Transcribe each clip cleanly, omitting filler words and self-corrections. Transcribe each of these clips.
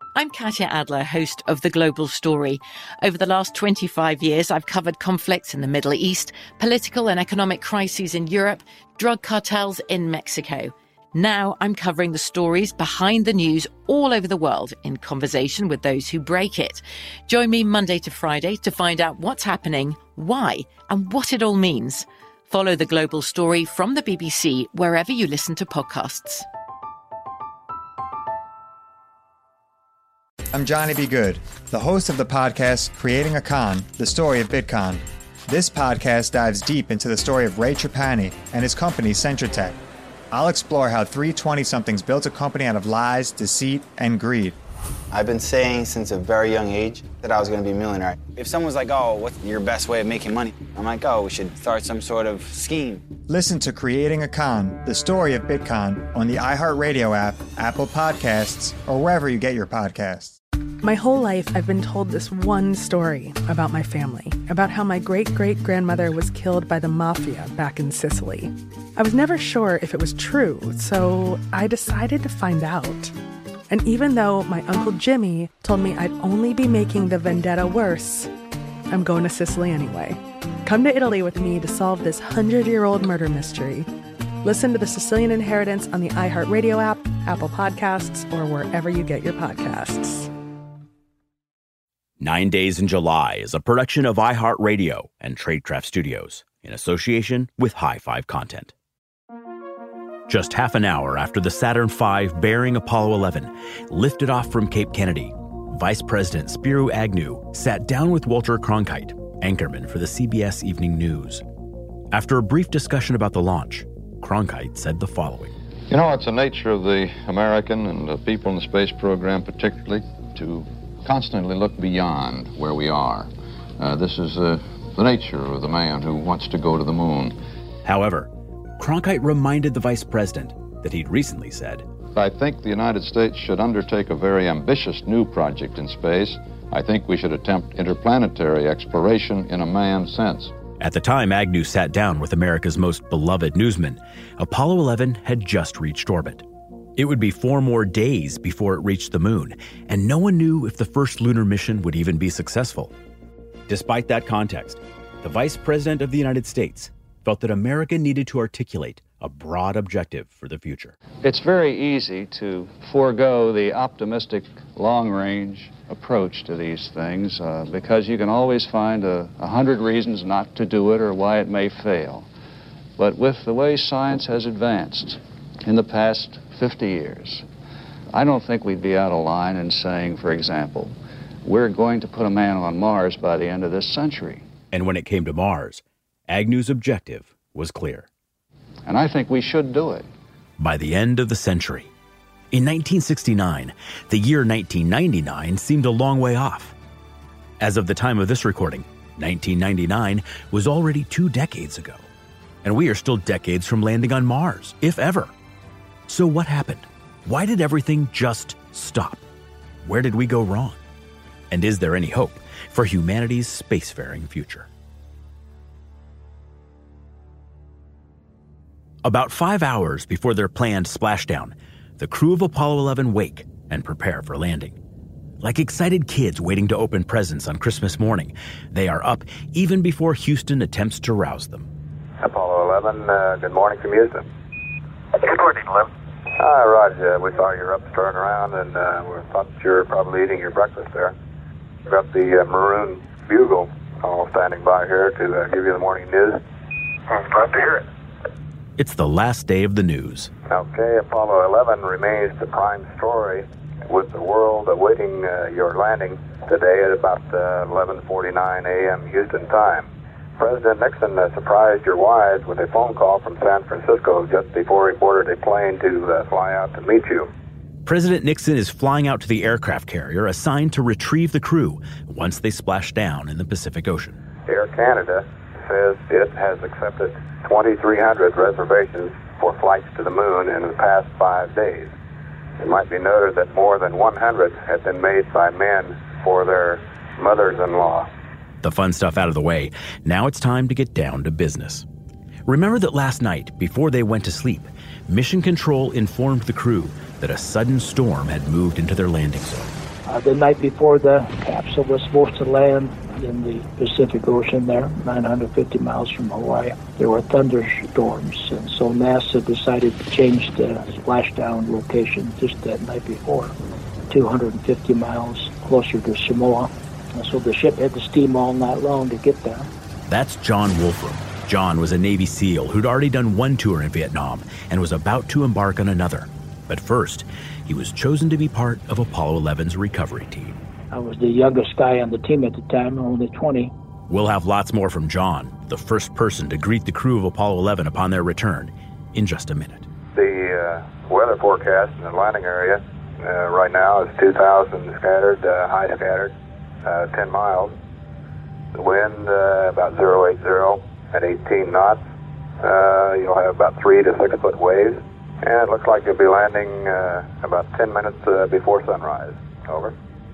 I'm Katya Adler, host of The Global Story. Over the last 25 years, I've covered conflicts in the Middle East, political and economic crises in Europe, drug cartels in Mexico. Now I'm covering the stories behind the news all over the world in conversation with those who break it. Join me Monday to Friday to find out what's happening, why, and what it all means. Follow The Global Story from the BBC wherever you listen to podcasts. I'm Johnny B. Good, the host of the podcast Creating a Con, the story of Bitcoin. This podcast dives deep into the story of Ray Trapani and his company Centratech. I'll explore how three 20-somethings built a company out of lies, deceit, and greed. I've been saying since a very young age that I was going to be a millionaire. If someone's like, oh, what's your best way of making money? I'm like, oh, we should start some sort of scheme. Listen to Creating a Con, the story of Bitcoin on the iHeartRadio app, Apple Podcasts, or wherever you get your podcasts. My whole life, I've been told this one story about my family, about how my great-great-grandmother was killed by the mafia back in Sicily. I was never sure if it was true, so I decided to find out. And even though my Uncle Jimmy told me I'd only be making the vendetta worse, I'm going to Sicily anyway. Come to Italy with me to solve this 100-year-old murder mystery. Listen to The Sicilian Inheritance on the iHeartRadio app, Apple Podcasts, or wherever you get your podcasts. 9 Days in July is a production of iHeartRadio and Tradecraft Studios in association with High Five Content. Just half an hour after the Saturn V bearing Apollo 11 lifted off from Cape Kennedy, Vice President Spiro Agnew sat down with Walter Cronkite, anchorman for the CBS Evening News. After a brief discussion about the launch, Cronkite said the following. You know, it's the nature of the American and the people in the space program particularly to constantly look beyond where we are. This is the nature of the man who wants to go to the moon. However, Cronkite reminded the vice president that he'd recently said, I think the United States should undertake a very ambitious new project in space. I think we should attempt interplanetary exploration in a manned sense. At the time Agnew sat down with America's most beloved newsman, Apollo 11 had just reached orbit. It would be 4 more days before it reached the moon, and no one knew if the first lunar mission would even be successful. Despite that context, the Vice President of the United States felt that America needed to articulate a broad objective for the future. It's very easy to forego the optimistic long-range approach to these things because you can always find 100 reasons not to do it or why it may fail. But with the way science has advanced in the past 50 years, I don't think we'd be out of line in saying, for example, we're going to put a man on Mars by the end of this century. And when it came to Mars, Agnew's objective was clear. And I think we should do it. By the end of the century. In 1969, the year 1999 seemed a long way off. As of the time of this recording, 1999 was already 2 decades ago. And we are still decades from landing on Mars, if ever. So what happened? Why did everything just stop? Where did we go wrong? And is there any hope for humanity's spacefaring future? About 5 hours before their planned splashdown, the crew of Apollo 11 wake and prepare for landing. Like excited kids waiting to open presents on Christmas morning, they are up even before Houston attempts to rouse them. Apollo 11, good morning from Houston. Good morning, Lem. Hi, Roger. We saw you're up starting around, and we thought you were probably eating your breakfast there. We've got the Maroon Bugle all standing by here to give you the morning news. I'm glad to hear it. It's the last day of the news. Okay, Apollo 11 remains the prime story, with the world awaiting your landing today at about 11:49 a.m. Houston time. President Nixon surprised your wives with a phone call from San Francisco just before he boarded a plane to fly out to meet you. President Nixon is flying out to the aircraft carrier assigned to retrieve the crew once they splash down in the Pacific Ocean. Air Canada says it has accepted 2,300 reservations for flights to the moon in the past 5 days. It might be noted that more than 100 have been made by men for their mothers-in-law. The fun stuff out of the way, now it's time to get down to business. Remember that last night, before they went to sleep, Mission Control informed the crew that a sudden storm had moved into their landing zone. The night before the capsule was supposed to land in the Pacific Ocean there, 950 miles from Hawaii, there were thunderstorms, and so NASA decided to change the splashdown location just that night before, 250 miles closer to Samoa. And so the ship had to steam all night long to get there. That's John Wolfram. John was a Navy SEAL who'd already done one tour in Vietnam and was about to embark on another. But first, he was chosen to be part of Apollo 11's recovery team. I was the youngest guy on the team at the time, only 20. We'll have lots more from John, the first person to greet the crew of Apollo 11 upon their return, in just a minute. The weather forecast in the landing area right now is 2,000 scattered, high scattered, 10 miles. The wind about 080 at 18 knots. You'll have about 3 to 6 foot waves. And it looks like you'll be landing about 10 minutes before sunrise. Over.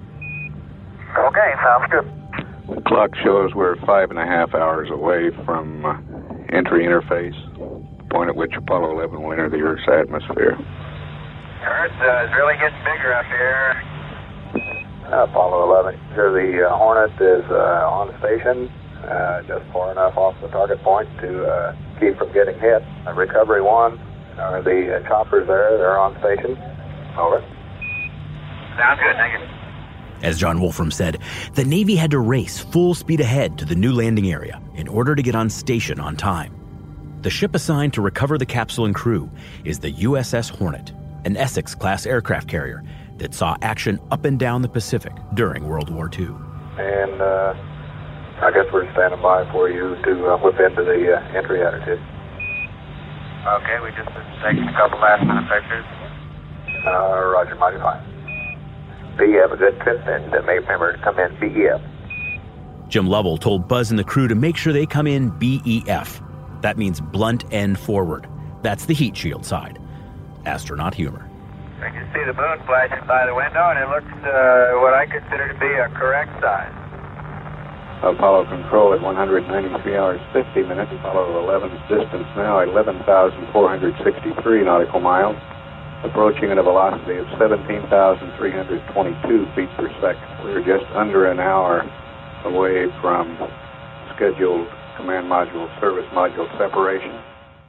Okay, sounds good. The clock shows we're 5.5 hours away from entry interface, the point at which Apollo 11 will enter the Earth's atmosphere. Earth is really getting bigger up here. Apollo 11. Here the Hornet is on station, just far enough off the target point to keep from getting hit. Recovery 1, the choppers there, they're on station. Over. Sounds good, thank you. As John Wolfram said, the Navy had to race full speed ahead to the new landing area in order to get on station on time. The ship assigned to recover the capsule and crew is the USS Hornet, an Essex-class aircraft carrier that saw action up and down the Pacific during World War II. And I guess we're standing by for you to whip into the entry attitude. Okay, we just taking a couple last-minute pictures. Roger, mighty fine. BF, a good trip, and may remember to come in BEF. Jim Lovell told Buzz and the crew to make sure they come in BEF. That means blunt end forward. That's the heat shield side. Astronaut humor. I can see the moon flashing by the window, and it looks what I consider to be a correct size. Apollo control at 193 hours 50 minutes. Apollo 11's distance now 11,463 nautical miles, approaching at a velocity of 17,322 feet per second. We're just under an hour away from scheduled command module, service module separation.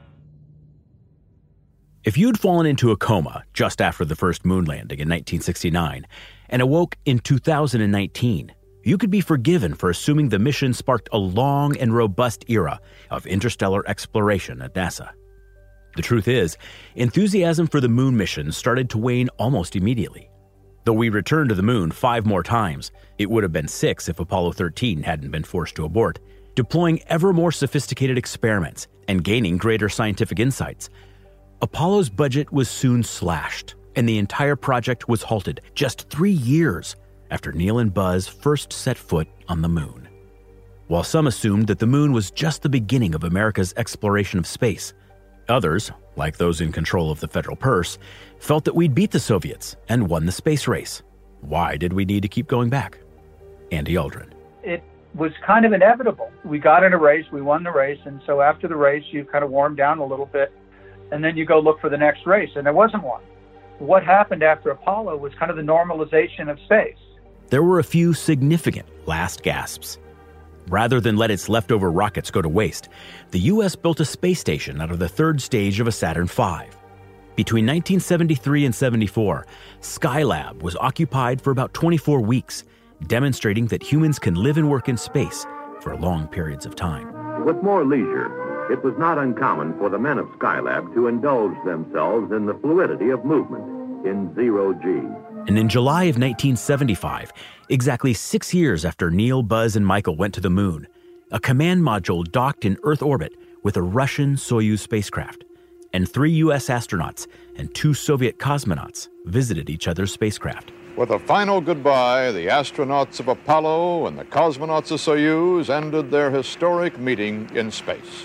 If you'd fallen into a coma just after the first moon landing in 1969 and awoke in 2019, you could be forgiven for assuming the mission sparked a long and robust era of interstellar exploration at NASA. The truth is, enthusiasm for the moon mission started to wane almost immediately. Though we returned to the moon 5 more times, it would have been 6 if Apollo 13 hadn't been forced to abort, deploying ever more sophisticated experiments and gaining greater scientific insights. Apollo's budget was soon slashed, and the entire project was halted just 3 years after Neil and Buzz first set foot on the moon. While some assumed that the moon was just the beginning of America's exploration of space, others, like those in control of the federal purse, felt that we'd beat the Soviets and won the space race. Why did we need to keep going back? Andy Aldrin. It was kind of inevitable. We got in a race, we won the race, and so after the race, you kind of warm down a little bit, and then you go look for the next race, and there wasn't one. What happened after Apollo was kind of the normalization of space. There were a few significant last gasps. Rather than let its leftover rockets go to waste, the U.S. built a space station out of the third stage of a Saturn V. Between 1973 and 74, Skylab was occupied for about 24 weeks, demonstrating that humans can live and work in space for long periods of time. With more leisure, it was not uncommon for the men of Skylab to indulge themselves in the fluidity of movement in zero-G. And in July of 1975, exactly 6 years after Neil, Buzz, and Michael went to the moon, a command module docked in Earth orbit with a Russian Soyuz spacecraft, and 3 U.S. astronauts and 2 Soviet cosmonauts visited each other's spacecraft. With a final goodbye, the astronauts of Apollo and the cosmonauts of Soyuz ended their historic meeting in space.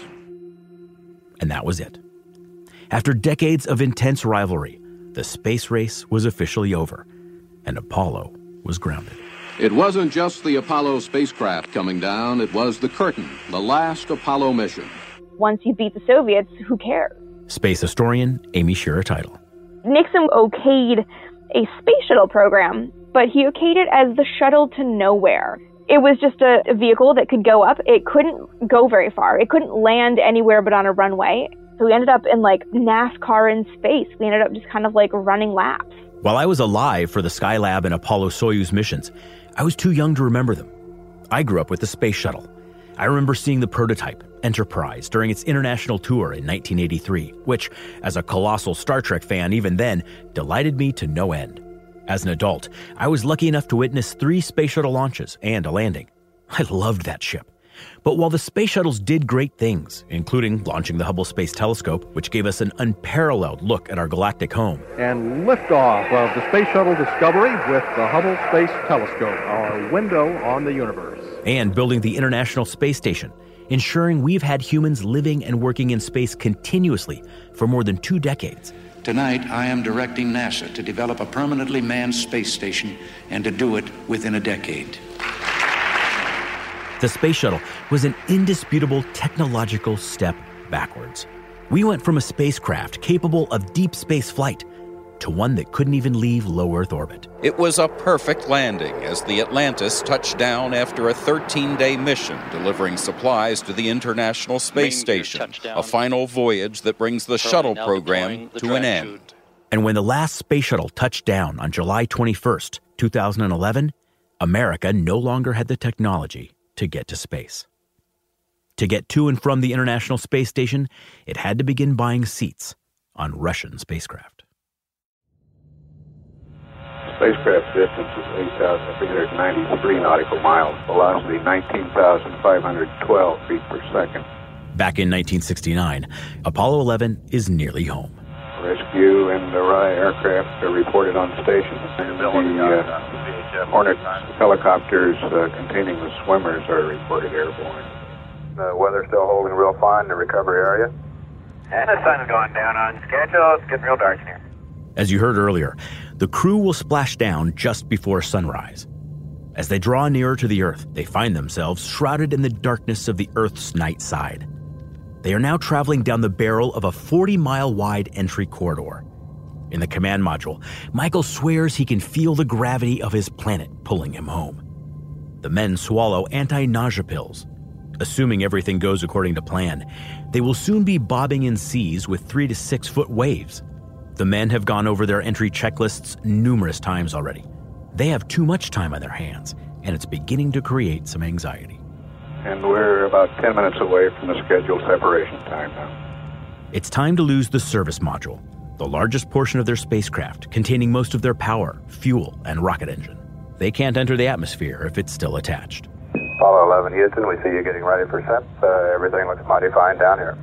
And that was it. After decades of intense rivalry, the space race was officially over, and Apollo was grounded. It wasn't just the Apollo spacecraft coming down, it was the curtain, the last Apollo mission. Once you beat the Soviets, who cares? Space historian Amy Shearer Tidal. Nixon okayed a space shuttle program but he okayed it as the shuttle to nowhere. It was just a vehicle that could go up. It couldn't go very far. It couldn't land anywhere but on a runway. So we ended up in like NASCAR in space. We ended up just kind of like running laps. While I was alive for the Skylab and Apollo-Soyuz missions, I was too young to remember them. I grew up with the space shuttle. I remember seeing the prototype, Enterprise, during its international tour in 1983, which, as a colossal Star Trek fan even then, delighted me to no end. As an adult, I was lucky enough to witness 3 space shuttle launches and a landing. I loved that ship. But while the space shuttles did great things, including launching the Hubble Space Telescope, which gave us an unparalleled look at our galactic home, and liftoff of the Space Shuttle Discovery with the Hubble Space Telescope, our window on the universe, and building the International Space Station, ensuring we've had humans living and working in space continuously for more than 2 decades. Tonight, I am directing NASA to develop a permanently manned space station and to do it within a decade. The space shuttle was an indisputable technological step backwards. We went from a spacecraft capable of deep space flight to one that couldn't even leave low Earth orbit. It was a perfect landing as the Atlantis touched down after a 13-day mission delivering supplies to the International Space Station, a final voyage that brings the shuttle program to an end. And when the last space shuttle touched down on July 21st, 2011, America no longer had the technology to get to space. To get to and from the International Space Station, it had to begin buying seats on Russian spacecraft. Spacecraft distance is 8,393 nautical miles, velocity 19,512 feet per second. Back in 1969, Apollo 11 is nearly home. Rescue and Orion aircraft are reported on station. The Hornet helicopters containing the swimmers are reported airborne. The weather still holding real fine in the recovery area. And the sun's going down on schedule. It's getting real dark in here. As you heard earlier, the crew will splash down just before sunrise. As they draw nearer to the Earth, they find themselves shrouded in the darkness of the Earth's night side. They are now traveling down the barrel of a 40-mile-wide entry corridor. In the command module, Michael swears he can feel the gravity of his planet pulling him home. The men swallow anti-nausea pills. Assuming everything goes according to plan, they will soon be bobbing in seas with 3 to 6 foot waves. The men have gone over their entry checklists numerous times already. They have too much time on their hands, and it's beginning to create some anxiety. And we're about 10 minutes away from the scheduled separation time now. It's time to lose the service module, the largest portion of their spacecraft, containing most of their power, fuel, and rocket engine. They can't enter the atmosphere if it's still attached. Apollo 11 Houston, we see you getting ready for SEP. Everything looks mighty fine down here.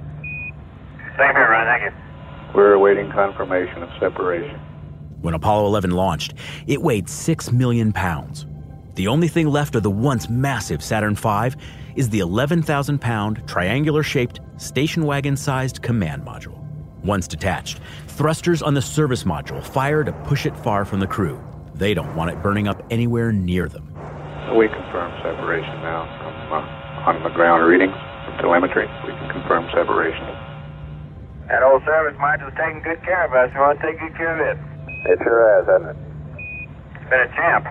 Same here, Ron. Thank you. We're awaiting confirmation of separation. When Apollo 11 launched, it weighed 6 million pounds. The only thing left of the once massive Saturn V is the 11,000-pound, triangular-shaped, station wagon-sized command module. Once detached, thrusters on the service module fire to push it far from the crew. They don't want it burning up anywhere near them. We confirm separation now from on-the-ground readings, from telemetry. We can confirm separation. That old service module's taking good care of us. We want to take good care of it. It sure has, hasn't it? It's been a champ.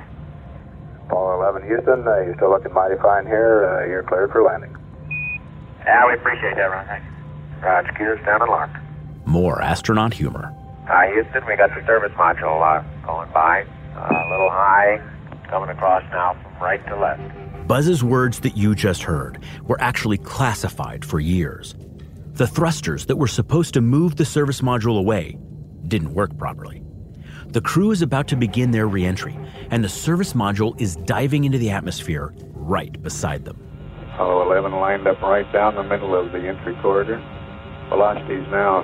Apollo 11 Houston, you're still looking mighty fine here. You're cleared for landing. Yeah, we appreciate that, Ron. Thanks. Roger, gears down and locked. More astronaut humor. Hi, Houston. We got the service module going by. A little high, coming across now from right to left. Buzz's words that you just heard were actually classified for years. The thrusters that were supposed to move the service module away didn't work properly. The crew is about to begin their re-entry, and the service module is diving into the atmosphere right beside them. Apollo 11 lined up right down the middle of the entry corridor. Velocity is now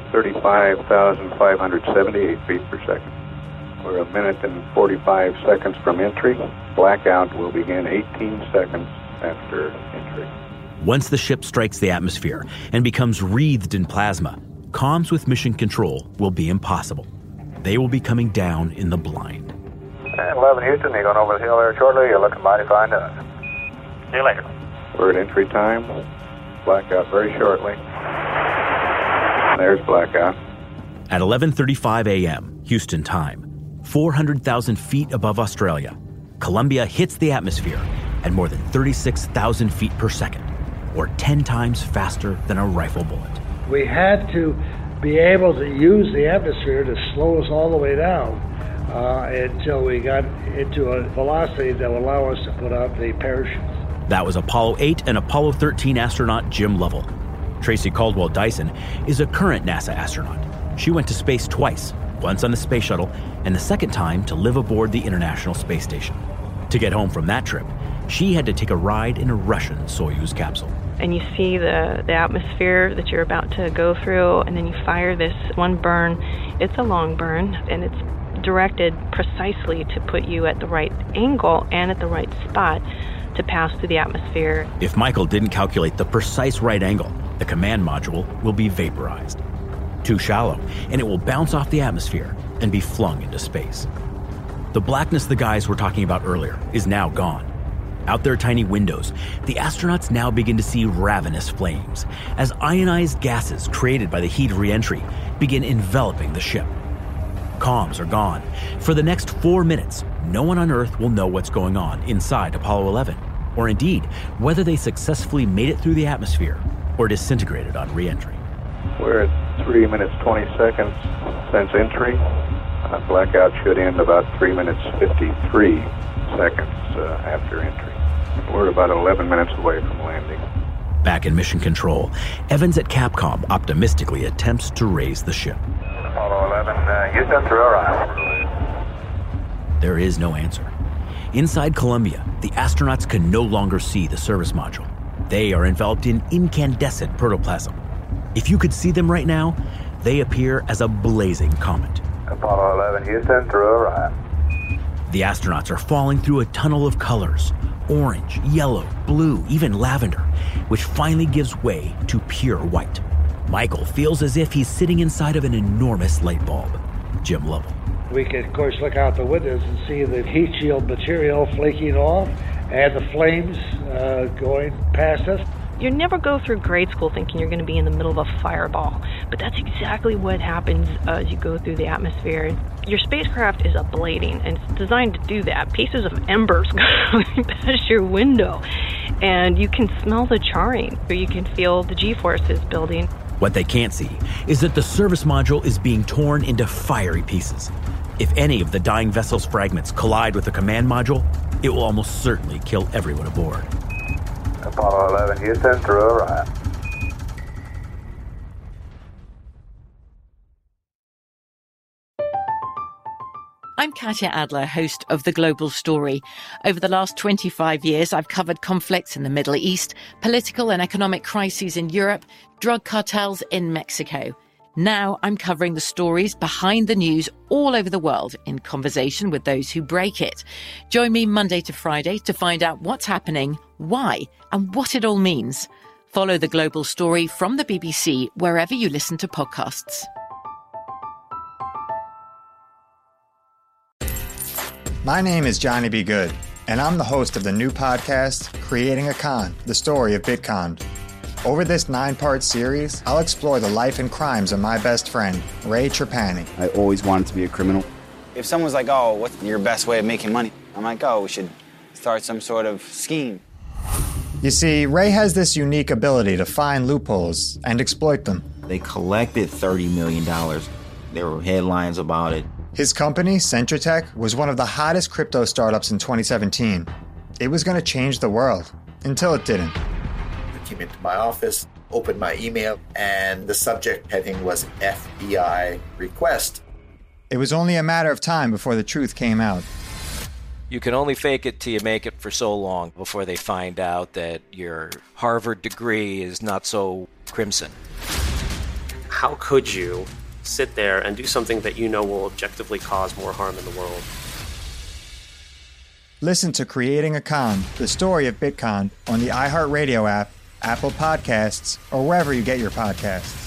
35,578 feet per second. We're 1 minute and 45 seconds from entry. Blackout will begin 18 seconds after entry. Once the ship strikes the atmosphere and becomes wreathed in plasma, comms with mission control will be impossible. They will be coming down in the blind. And 11 Houston, you're going over the hill there shortly. You're looking mighty fine to us. See you later. We're at entry time. Blackout very shortly. There's blackout. At 11:35 a.m. Houston time, 400,000 feet above Australia, Columbia hits the atmosphere at more than 36,000 feet per second, or 10 times faster than a rifle bullet. We had to be able to use the atmosphere to slow us all the way down until we got into a velocity that would allow us to put out the parachutes. That was Apollo 8 and Apollo 13 astronaut Jim Lovell. Tracy Caldwell Dyson is a current NASA astronaut. She went to space twice, once on the space shuttle and the second time to live aboard the International Space Station. To get home from that trip, she had to take a ride in a Russian Soyuz capsule. And you see the atmosphere that you're about to go through, and then you fire this one burn. It's a long burn, and it's directed precisely to put you at the right angle and at the right spot to pass through the atmosphere. If Michael didn't calculate the precise right angle, the command module will be vaporized. Too shallow, and it will bounce off the atmosphere and be flung into space. The blackness the guys were talking about earlier is now gone. Out their tiny windows, the astronauts now begin to see ravenous flames as ionized gases created by the heat of re-entry begin enveloping the ship. Comms are gone. For the next 4 minutes, no one on Earth will know what's going on inside Apollo 11, or indeed whether they successfully made it through the atmosphere or disintegrated on re-entry. We're at 3 minutes 20 seconds since entry. Blackout should end about 3 minutes 53 seconds after entry. We're about 11 minutes away from landing. Back in Mission Control, Evans at Capcom optimistically attempts to raise the ship. Apollo 11, Houston through arrival. There is no answer. Inside Columbia, the astronauts can no longer see the service module. They are enveloped in incandescent protoplasm. If you could see them right now, they appear as a blazing comet. Apollo 11, Houston through arrival. The astronauts are falling through a tunnel of colors: orange, yellow, blue, even lavender, which finally gives way to pure white. Michael feels as if he's sitting inside of an enormous light bulb. Jim Lovell. We could, of course, look out the windows and see the heat shield material flaking off and the flames going past us. You never go through grade school thinking you're going to be in the middle of a fireball, but that's exactly what happens as you go through the atmosphere. Your spacecraft is ablating, and it's designed to do that. Pieces of embers going past your window, and you can smell the charring, or you can feel the G-forces building. What they can't see is that the service module is being torn into fiery pieces. If any of the dying vessel's fragments collide with the command module, it will almost certainly kill everyone aboard. Apollo 11, Houston through arrival. I'm Katya Adler, host of The Global Story. Over the last 25 years, I've covered conflicts in the Middle East, political and economic crises in Europe, drug cartels in Mexico. Now I'm covering the stories behind the news all over the world in conversation with those who break it. Join me Monday to Friday to find out what's happening, why, and what it all means. Follow The Global Story from the BBC wherever you listen to podcasts. My name is Johnny B. Good, and I'm the host of the new podcast, Creating a Con, the story of Bitcoin. Over this 9-part series, I'll explore the life and crimes of my best friend, Ray Trapani. I always wanted to be a criminal. If someone's like, oh, what's your best way of making money? I'm like, oh, we should start some sort of scheme. You see, Ray has this unique ability to find loopholes and exploit them. They collected $30 million. There were headlines about it. His company, Centratech, was one of the hottest crypto startups in 2017. It was going to change the world, until it didn't. I came into my office, opened my email, and the subject heading was FBI request. It was only a matter of time before the truth came out. You can only fake it till you make it for so long before they find out that your Harvard degree is not so crimson. How could you sit there and do something that you know will objectively cause more harm in the world? Listen to Creating a Con, the story of Bitcoin, on the iHeartRadio app, Apple Podcasts, or wherever you get your podcasts.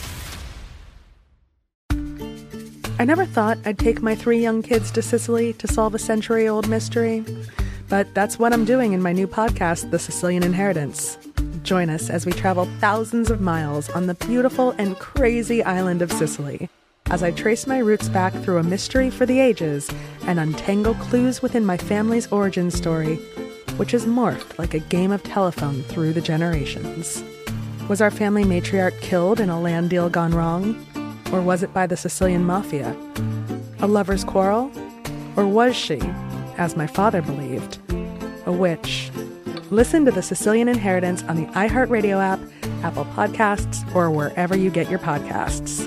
I never thought I'd take my 3 young kids to Sicily to solve a century-old mystery. But that's what I'm doing in my new podcast, The Sicilian Inheritance. Join us as we travel thousands of miles on the beautiful and crazy island of Sicily. as I trace my roots back through a mystery for the ages and untangle clues within my family's origin story, which has morphed like a game of telephone through the generations. Was our family matriarch killed in a land deal gone wrong? Or was it by the Sicilian mafia? A lover's quarrel? Or was she, as my father believed, a witch? Listen to The Sicilian Inheritance on the iHeartRadio app, Apple Podcasts, or wherever you get your podcasts.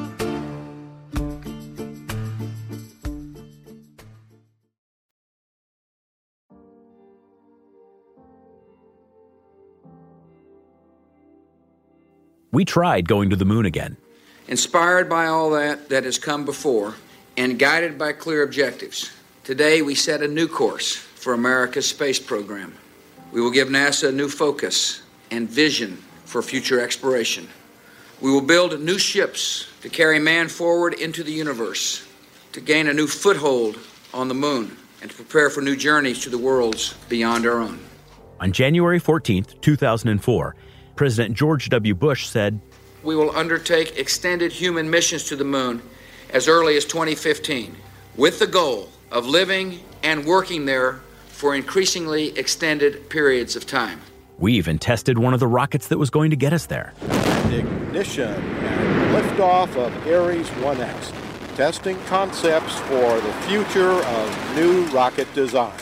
We tried going to the moon again. Inspired by all that has come before and guided by clear objectives, today we set a new course for America's space program. We will give NASA a new focus and vision for future exploration. We will build new ships to carry man forward into the universe, to gain a new foothold on the moon, and to prepare for new journeys to the worlds beyond our own. On January 14th, 2004, President George W. Bush said, "We will undertake extended human missions to the moon as early as 2015, with the goal of living and working there for increasingly extended periods of time." We even tested one of the rockets that was going to get us there. Ignition and liftoff of Ares 1S, testing concepts for the future of new rocket design.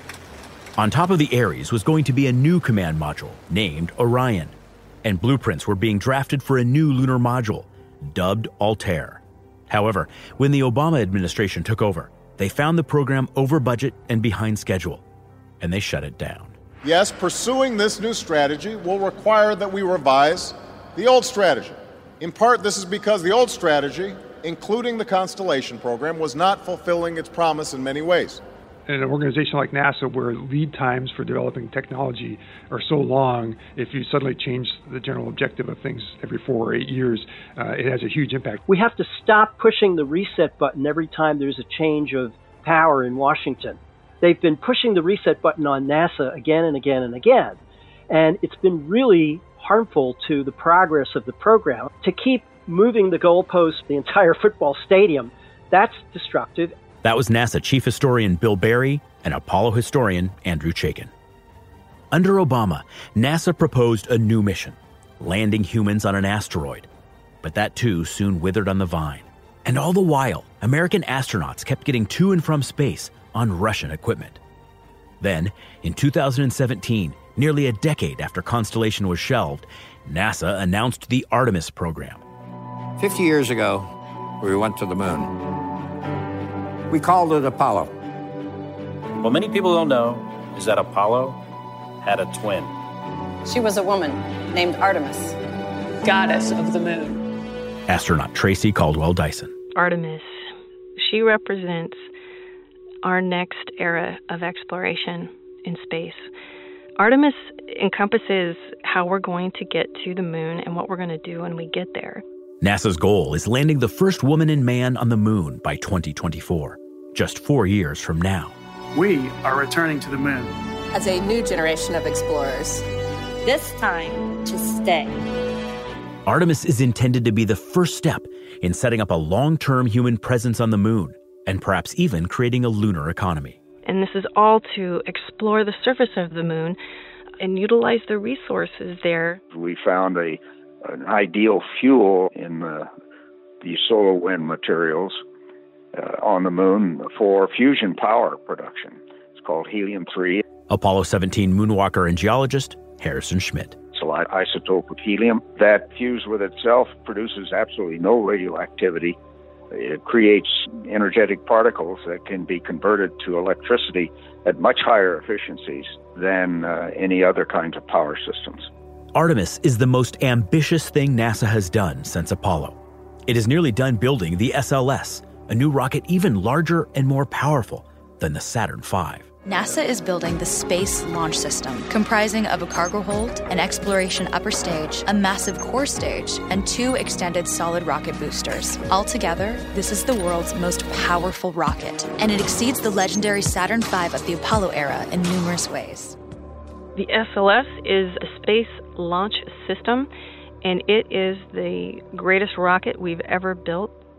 On top of the Ares was going to be a new command module named Orion, and blueprints were being drafted for a new lunar module, dubbed Altair. However, when the Obama administration took over, they found the program over budget and behind schedule, and they shut it down. Yes, pursuing this new strategy will require that we revise the old strategy. In part, this is because the old strategy, including the Constellation program, was not fulfilling its promise in many ways. In an organization like NASA, where lead times for developing technology are so long, if you suddenly change the general objective of things every 4 or 8 years, it has a huge impact. We have to stop pushing the reset button every time there's a change of power in Washington. They've been pushing the reset button on NASA again and again and again, and it's been really harmful to the progress of the program. To keep moving the goalpost, the entire football stadium, that's destructive. That was NASA Chief Historian Bill Barry and Apollo historian Andrew Chaikin. Under Obama, NASA proposed a new mission, landing humans on an asteroid. But that too soon withered on the vine. And all the while, American astronauts kept getting to and from space on Russian equipment. Then, in 2017, nearly a decade after Constellation was shelved, NASA announced the Artemis program. 50 years ago, we went to the moon. We called it Apollo. What many people don't know is that Apollo had a twin. She was a woman named Artemis, goddess of the moon. Astronaut Tracy Caldwell Dyson. Artemis, she represents our next era of exploration in space. Artemis encompasses how we're going to get to the moon and what we're going to do when we get there. NASA's goal is landing the first woman and man on the moon by 2024, just 4 years from now. We are returning to the moon. As a new generation of explorers. This time to stay. Artemis is intended to be the first step in setting up a long-term human presence on the moon, and perhaps even creating a lunar economy. And this is all to explore the surface of the moon and utilize the resources there. We found an ideal fuel in the solar wind materials on the moon for fusion power production. It's called helium-3. Apollo 17 moonwalker and geologist Harrison Schmitt. It's a isotope of helium that fused with itself produces absolutely no radioactivity. It creates energetic particles that can be converted to electricity at much higher efficiencies than any other kinds of power systems. Artemis is the most ambitious thing NASA has done since Apollo. It is nearly done building the SLS, a new rocket even larger and more powerful than the Saturn V. NASA is building the Space Launch System, comprising of a cargo hold, an exploration upper stage, a massive core stage, and 2 extended solid rocket boosters. Altogether, this is the world's most powerful rocket, and it exceeds the legendary Saturn V of the Apollo era in numerous ways. The SLS is a space launch system, and it is the greatest rocket we've ever built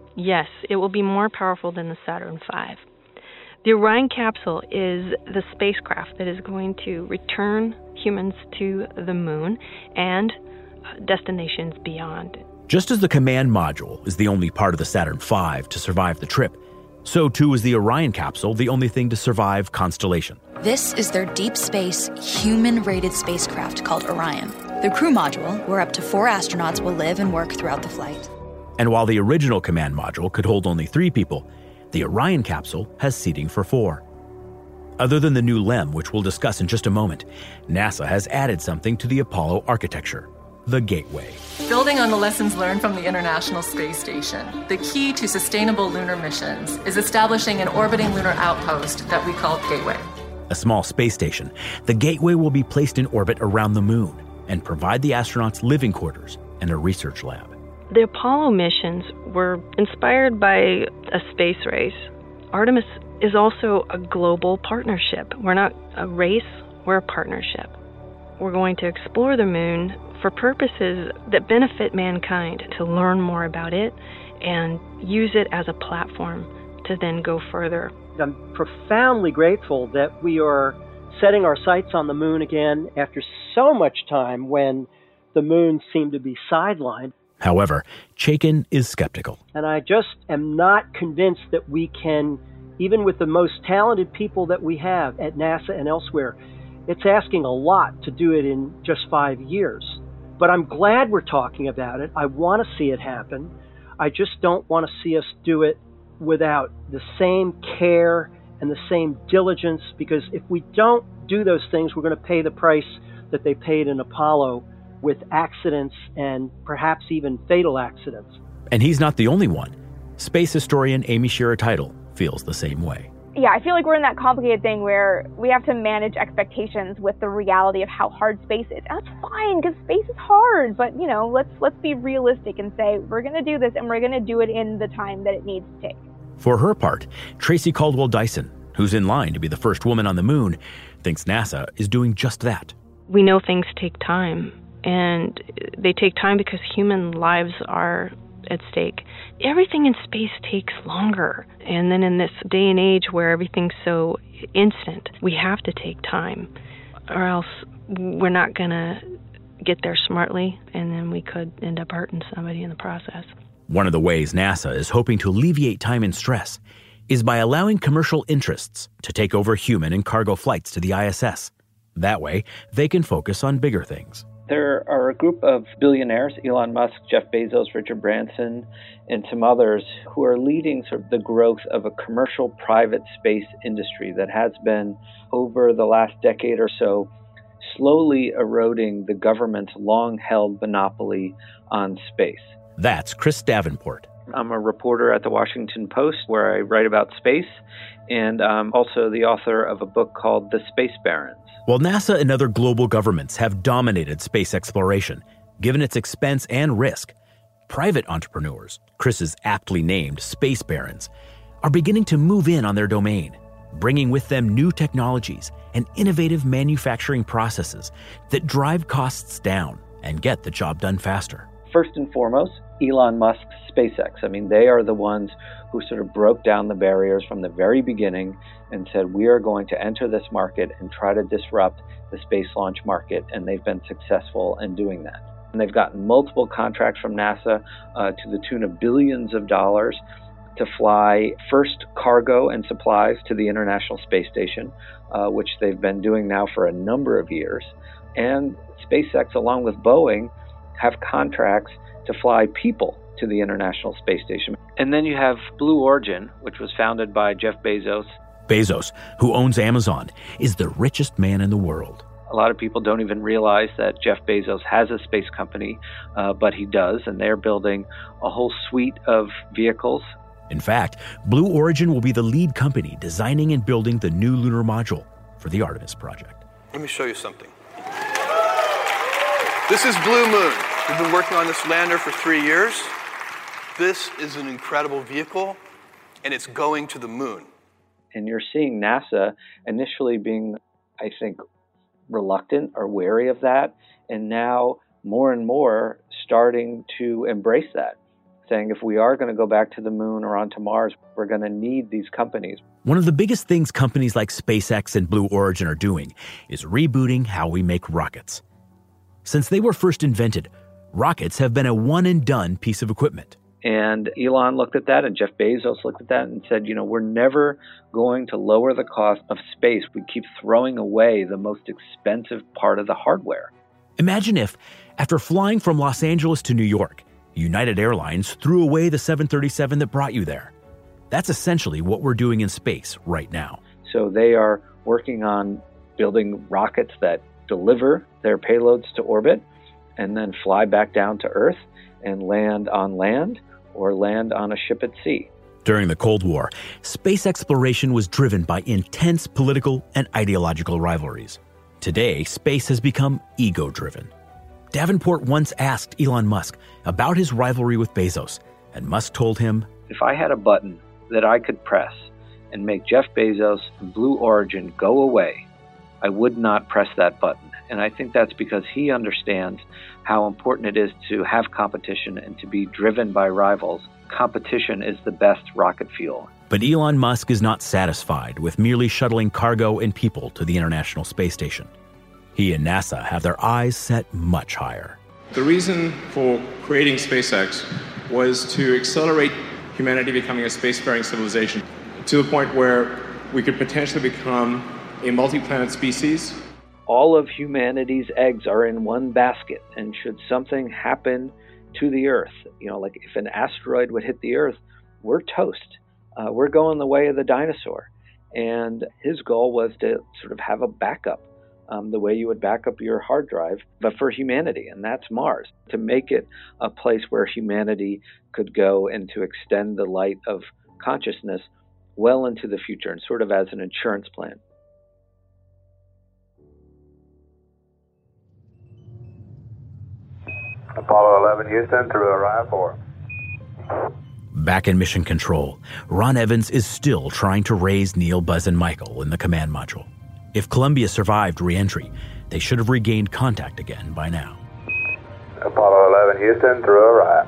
Yes, it will be more powerful than the Saturn V. The Orion capsule is the spacecraft that is going to return humans to the moon and destinations beyond. Just as the command module is the only part of the Saturn V to survive the trip, so too is the Orion capsule the only thing to survive Constellation. This is their deep space, human-rated spacecraft called Orion. The crew module, where up to 4 astronauts will live and work throughout the flight. And while the original command module could hold only 3 people, the Orion capsule has seating for 4. Other than the new LEM, which we'll discuss in just a moment, NASA has added something to the Apollo architecture, the Gateway. Building on the lessons learned from the International Space Station, the key to sustainable lunar missions is establishing an orbiting lunar outpost that we call Gateway. A small space station, the Gateway will be placed in orbit around the moon and provide the astronauts living quarters and a research lab. The Apollo missions were inspired by a space race. Artemis is also a global partnership. We're not a race, we're a partnership. We're going to explore the moon for purposes that benefit mankind, to learn more about it and use it as a platform to then go further. I'm profoundly grateful that we are setting our sights on the moon again after so much time when the moon seemed to be sidelined. However, Chaikin is skeptical. And I just am not convinced that we can, even with the most talented people that we have at NASA and elsewhere, it's asking a lot to do it in just 5 years. But I'm glad we're talking about it. I want to see it happen. I just don't want to see us do it without the same care and the same diligence, because if we don't do those things, we're going to pay the price that they paid in Apollo, with accidents and perhaps even fatal accidents. And he's not the only one. Space historian Amy Shira-Teitel feels the same way. Yeah, I feel like we're in that complicated thing where we have to manage expectations with the reality of how hard space is. And that's fine, because space is hard, but let's be realistic and say we're going to do this, and we're going to do it in the time that it needs to take. For her part, Tracy Caldwell Dyson, who's in line to be the first woman on the moon, thinks NASA is doing just that. We know things take time. And they take time because human lives are at stake. Everything in space takes longer. And then in this day and age where everything's so instant, we have to take time, or else we're not going to get there smartly, and then we could end up hurting somebody in the process. One of the ways NASA is hoping to alleviate time and stress is by allowing commercial interests to take over human and cargo flights to the ISS. That way, they can focus on bigger things. There are a group of billionaires, Elon Musk, Jeff Bezos, Richard Branson, and some others, who are leading sort of the growth of a commercial private space industry that has been, over the last decade or so, slowly eroding the government's long-held monopoly on space. That's Chris Davenport. I'm a reporter at the Washington Post where I write about space, and I'm also the author of a book called The Space Barons. While NASA and other global governments have dominated space exploration, given its expense and risk, private entrepreneurs, Chris is aptly named Space Barons, are beginning to move in on their domain, bringing with them new technologies and innovative manufacturing processes that drive costs down and get the job done faster. First and foremost, Elon Musk's SpaceX. I mean, they are the ones who sort of broke down the barriers from the very beginning and said, we are going to enter this market and try to disrupt the space launch market. And they've been successful in doing that. And they've gotten multiple contracts from NASA to the tune of billions of dollars to fly first cargo and supplies to the International Space Station, which they've been doing now for a number of years. And SpaceX, along with Boeing, have contracts to fly people to the International Space Station. And then you have Blue Origin, which was founded by Jeff Bezos. Bezos, who owns Amazon, is the richest man in the world. A lot of people don't even realize that Jeff Bezos has a space company, but he does, and they're building a whole suite of vehicles. In fact, Blue Origin will be the lead company designing and building the new lunar module for the Artemis project. Let me show you something. This is Blue Moon. We've been working on this lander for 3 years. This is an incredible vehicle, and it's going to the moon. And you're seeing NASA initially being, I think, reluctant or wary of that, and now more and more starting to embrace that, saying if we are going to go back to the moon or onto Mars, we're going to need these companies. One of the biggest things companies like SpaceX and Blue Origin are doing is rebooting how we make rockets. Since they were first invented, rockets have been a one-and-done piece of equipment. And Elon looked at that, and Jeff Bezos looked at that and said, we're never going to lower the cost of space. We keep throwing away the most expensive part of the hardware. Imagine if, after flying from Los Angeles to New York, United Airlines threw away the 737 that brought you there. That's essentially what we're doing in space right now. So they are working on building rockets that deliver their payloads to orbit and then fly back down to Earth and land on land or land on a ship at sea. During the Cold War, space exploration was driven by intense political and ideological rivalries. Today, space has become ego-driven. Davenport once asked Elon Musk about his rivalry with Bezos, and Musk told him, "If I had a button that I could press and make Jeff Bezos and Blue Origin go away, I would not press that button." And I think that's because he understands how important it is to have competition and to be driven by rivals. Competition is the best rocket fuel. But Elon Musk is not satisfied with merely shuttling cargo and people to the International Space Station. He and NASA have their eyes set much higher. The reason for creating SpaceX was to accelerate humanity becoming a spacefaring civilization to the point where we could potentially become a multi-planet species. All of humanity's eggs are in one basket, and should something happen to the Earth, like if an asteroid would hit the Earth, we're toast. We're going the way of the dinosaur. And his goal was to sort of have a backup, the way you would back up your hard drive, but for humanity, and that's Mars, to make it a place where humanity could go and to extend the light of consciousness well into the future, and sort of as an insurance plan. Apollo 11 Houston through Orion 4. Back in Mission Control, Ron Evans is still trying to raise Neil, Buzz, and Michael in the command module. If Columbia survived re-entry, they should have regained contact again by now. Apollo 11 Houston through Orion.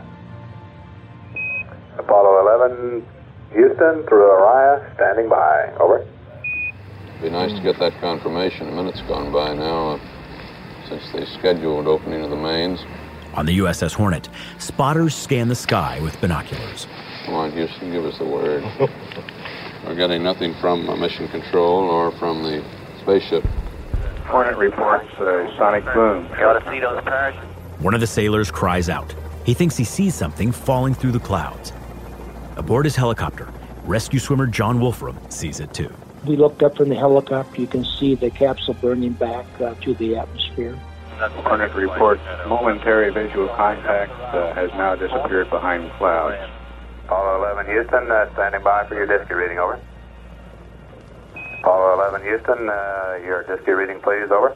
Apollo 11 Houston through Orion, standing by. Over. Be nice to get that confirmation. A minute's gone by now since the scheduled opening of the mains. On the USS Hornet, spotters scan the sky with binoculars. Come on, Houston, give us the word. We're getting nothing from Mission Control or from the spaceship. Hornet reports a sonic boom. Got to see those parachutes. One of the sailors cries out. He thinks he sees something falling through the clouds. Aboard his helicopter, rescue swimmer John Wolfram sees it too. We looked up from the helicopter. You can see the capsule burning back to the atmosphere. Hornet reports momentary visual contact has now disappeared behind clouds. Apollo 11 Houston, standing by for your DSKY reading, over. Apollo 11 Houston, your DSKY reading, please, over.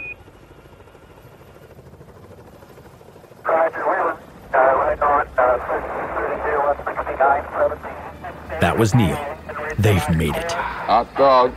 That was Neil. They've made it. Hot dog.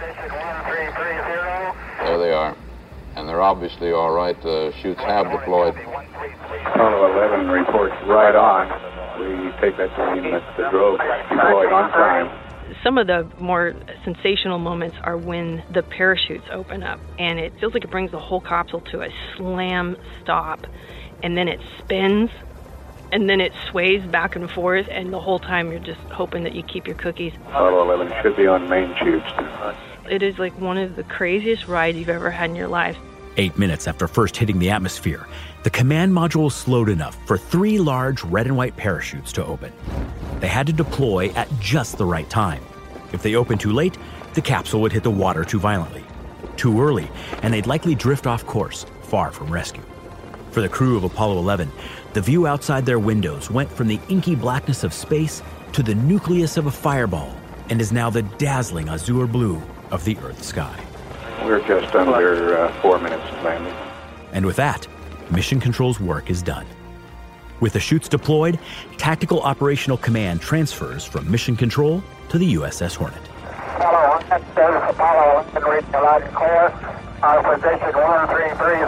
There they are. And they're obviously all right. The chutes have deployed. Apollo 11 reports right on. We take that to mean that the drogue deployed on time. Some of the more sensational moments are when the parachutes open up, and it feels like it brings the whole capsule to a slam stop, and then it spins, and then it sways back and forth, and the whole time you're just hoping that you keep your cookies. Apollo 11 should be on main tubes. It is like one of the craziest rides you've ever had in your life. 8 minutes after first hitting the atmosphere, the command module slowed enough for 3 large red and white parachutes to open. They had to deploy at just the right time. If they opened too late, the capsule would hit the water too violently. Too early, and they'd likely drift off course, far from rescue. For the crew of Apollo 11, the view outside their windows went from the inky blackness of space to the nucleus of a fireball, and is now the dazzling azure blue of the Earth sky. We're just under 4 minutes to landing. And with that, Mission Control's work is done. With the chutes deployed, Tactical Operational Command transfers from Mission Control to the USS Hornet. Apollo 1, this is Apollo 11, reading a loud and clear. Our position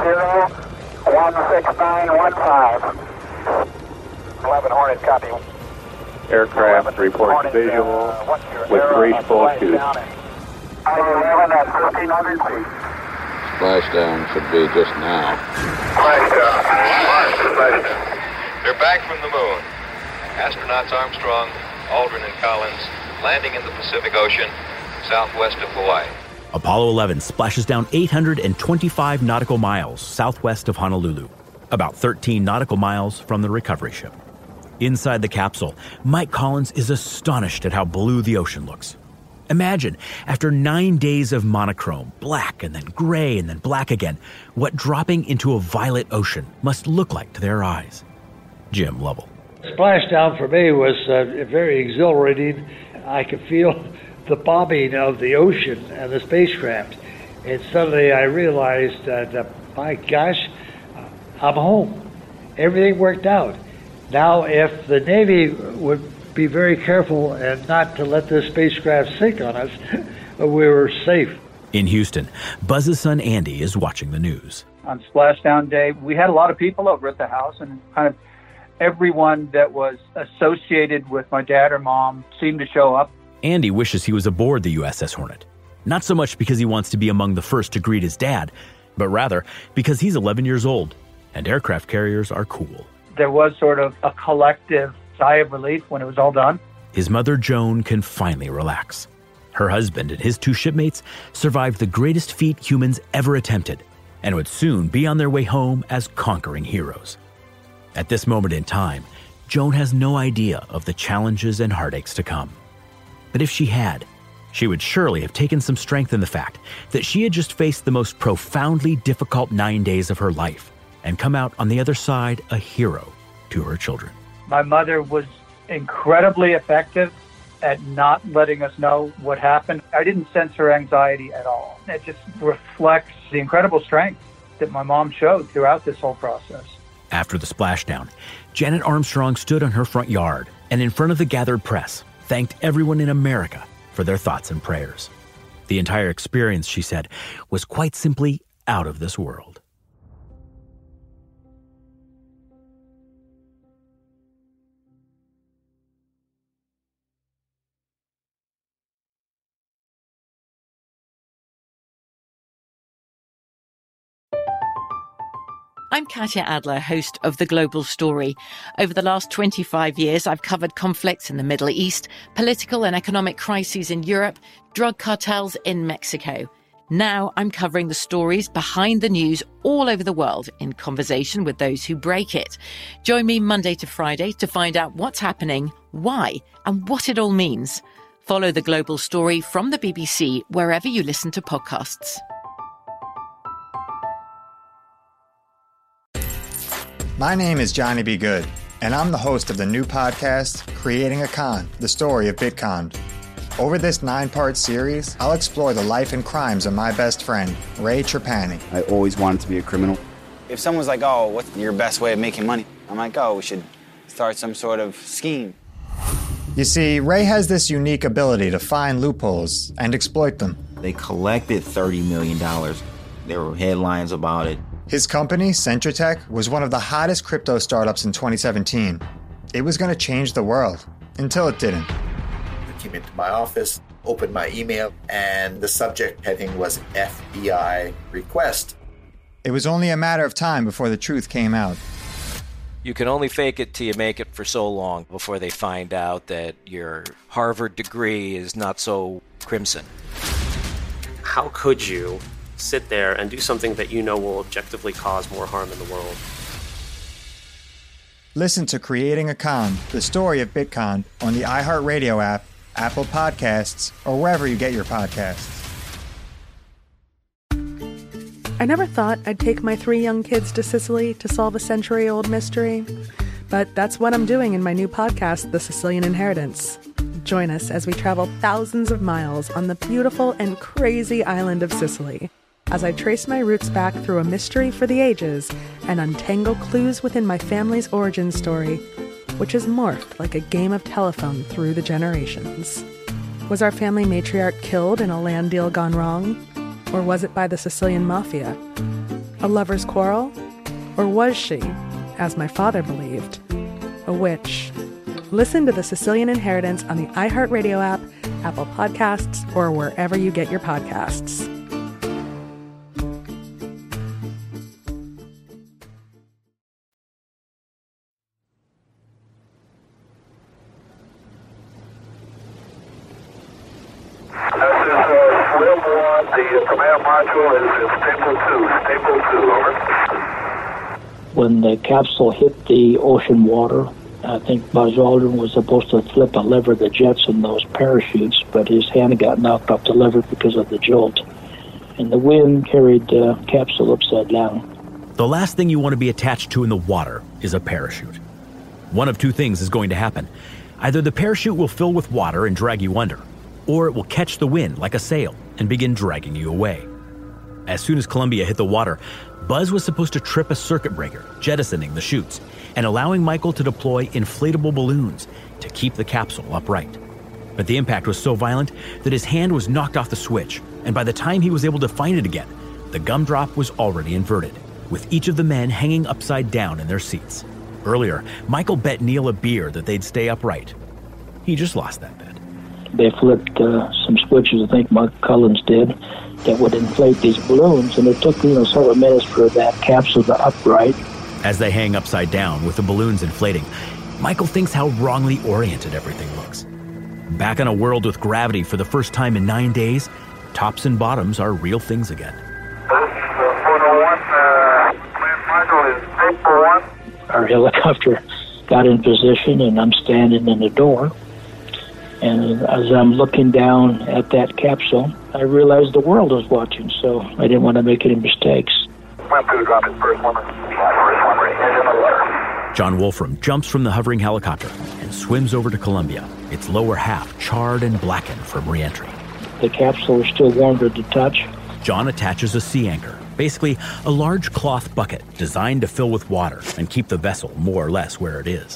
1330, 16915. 11 Hornet, copy. Aircraft reports visual with 3 spool shoots. Splashdown should be just now. They're back from the moon. Astronauts Armstrong, Aldrin, and Collins landing in the Pacific Ocean, southwest of Hawaii. Apollo 11 splashes down 825 nautical miles southwest of Honolulu, about 13 nautical miles from the recovery ship. Inside the capsule, Mike Collins is astonished at how blue the ocean looks. Imagine, after 9 days of monochrome, black and then gray and then black again, what dropping into a violet ocean must look like to their eyes. Jim Lovell. Splashdown for me was very exhilarating. I could feel the bobbing of the ocean and the spacecraft. And suddenly I realized that, my gosh, I'm home. Everything worked out. Now, if the Navy would be very careful and not to let this spacecraft sink on us, we were safe. In Houston, Buzz's son Andy is watching the news. On Splashdown Day, we had a lot of people over at the house, and kind of everyone that was associated with my dad or mom seemed to show up. Andy wishes he was aboard the USS Hornet. Not so much because he wants to be among the first to greet his dad, but rather because he's 11 years old, and aircraft carriers are cool. There was sort of a collective sigh of relief when it was all done. His mother, Joan, can finally relax. Her husband and his 2 shipmates survived the greatest feat humans ever attempted, and would soon be on their way home as conquering heroes. At this moment in time, Joan has no idea of the challenges and heartaches to come. But if she had, she would surely have taken some strength in the fact that she had just faced the most profoundly difficult 9 days of her life and come out on the other side a hero to her children. My mother was incredibly effective at not letting us know what happened. I didn't sense her anxiety at all. It just reflects the incredible strength that my mom showed throughout this whole process. After the splashdown, Janet Armstrong stood on her front yard and in front of the gathered press thanked everyone in America for their thoughts and prayers. The entire experience, she said, was quite simply out of this world. I'm Katya Adler, host of The Global Story. Over the last 25 years, I've covered conflicts in the Middle East, political and economic crises in Europe, drug cartels in Mexico. Now I'm covering the stories behind the news all over the world in conversation with those who break it. Join me Monday to Friday to find out what's happening, why, and what it all means. Follow The Global Story from the BBC wherever you listen to podcasts. My name is Johnny B. Good, and I'm the host of the new podcast, Creating a Con, the story of Bitcon. Over this 9-part series, I'll explore the life and crimes of my best friend, Ray Trapani. I always wanted to be a criminal. If someone's like, oh, what's your best way of making money? I'm like, oh, we should start some sort of scheme. You see, Ray has this unique ability to find loopholes and exploit them. They collected $30 million. There were headlines about it. His company, Centratech, was one of the hottest crypto startups in 2017. It was going to change the world, until it didn't. I came into my office, opened my email, and the subject heading was FBI request. It was only a matter of time before the truth came out. You can only fake it till you make it for so long before they find out that your Harvard degree is not so crimson. How could you sit there and do something that you know will objectively cause more harm in the world? Listen to Creating a Con, the story of Bitcon, on the iHeartRadio app, Apple Podcasts, or wherever you get your podcasts. I never thought I'd take my 3 young kids to Sicily to solve a century-old mystery, but that's what I'm doing in my new podcast, The Sicilian Inheritance. Join us as we travel thousands of miles on the beautiful and crazy island of Sicily, as I trace my roots back through a mystery for the ages and untangle clues within my family's origin story, which has morphed like a game of telephone through the generations. Was our family matriarch killed in a land deal gone wrong? Or was it by the Sicilian mafia? A lover's quarrel? Or was she, as my father believed, a witch? Listen to The Sicilian Inheritance on the iHeartRadio app, Apple Podcasts, or wherever you get your podcasts. The command module is staple 2, over. When the capsule hit the ocean water, I think Buzz Aldrin was supposed to flip a lever to jettison those parachutes, but his hand got knocked off the lever because of the jolt. And the wind carried the capsule upside down. The last thing you want to be attached to in the water is a parachute. One of two things is going to happen. Either the parachute will fill with water and drag you under, or it will catch the wind like a sail and begin dragging you away. As soon as Columbia hit the water, Buzz was supposed to trip a circuit breaker, jettisoning the chutes, and allowing Michael to deploy inflatable balloons to keep the capsule upright. But the impact was so violent that his hand was knocked off the switch, and by the time he was able to find it again, the gumdrop was already inverted, with each of the men hanging upside down in their seats. Earlier, Michael bet Neil a beer that they'd stay upright. He just lost that bet. They flipped some switches, I think Mark Collins did, that would inflate these balloons, and it took several minutes for that capsule to upright. As they hang upside down with the balloons inflating, Michael thinks how wrongly oriented everything looks. Back in a world with gravity for the first time in 9 days, tops and bottoms are real things again. Our helicopter got in position, and I'm standing in the door. And as I'm looking down at that capsule, I realized the world was watching, so I didn't want to make any mistakes. John Wolfram jumps from the hovering helicopter and swims over to Columbia, its lower half charred and blackened from re-entry. The capsule was still warm to the touch. John attaches a sea anchor, basically a large cloth bucket designed to fill with water and keep the vessel more or less where it is.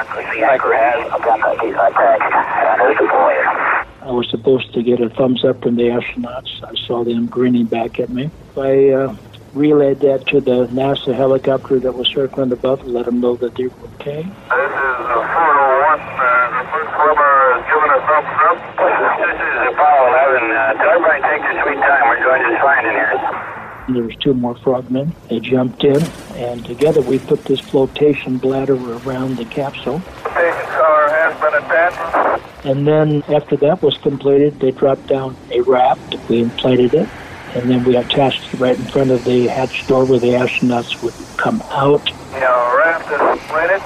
I was supposed to get a thumbs up from the astronauts. I saw them grinning back at me. I relayed that to the NASA helicopter that was circling above and let them know that they were okay. This is 401. The first swimmer is giving a thumbs up. This is Apollo 11. Everybody take your sweet time. We're doing just fine in here. There was 2 more frogmen. They jumped in, and together we put this flotation bladder around the capsule. Flotation tower has been attached. And then after that was completed, they dropped down a raft. We inflated it, and then we attached it right in front of the hatch door where the astronauts would come out. Raft is inflated.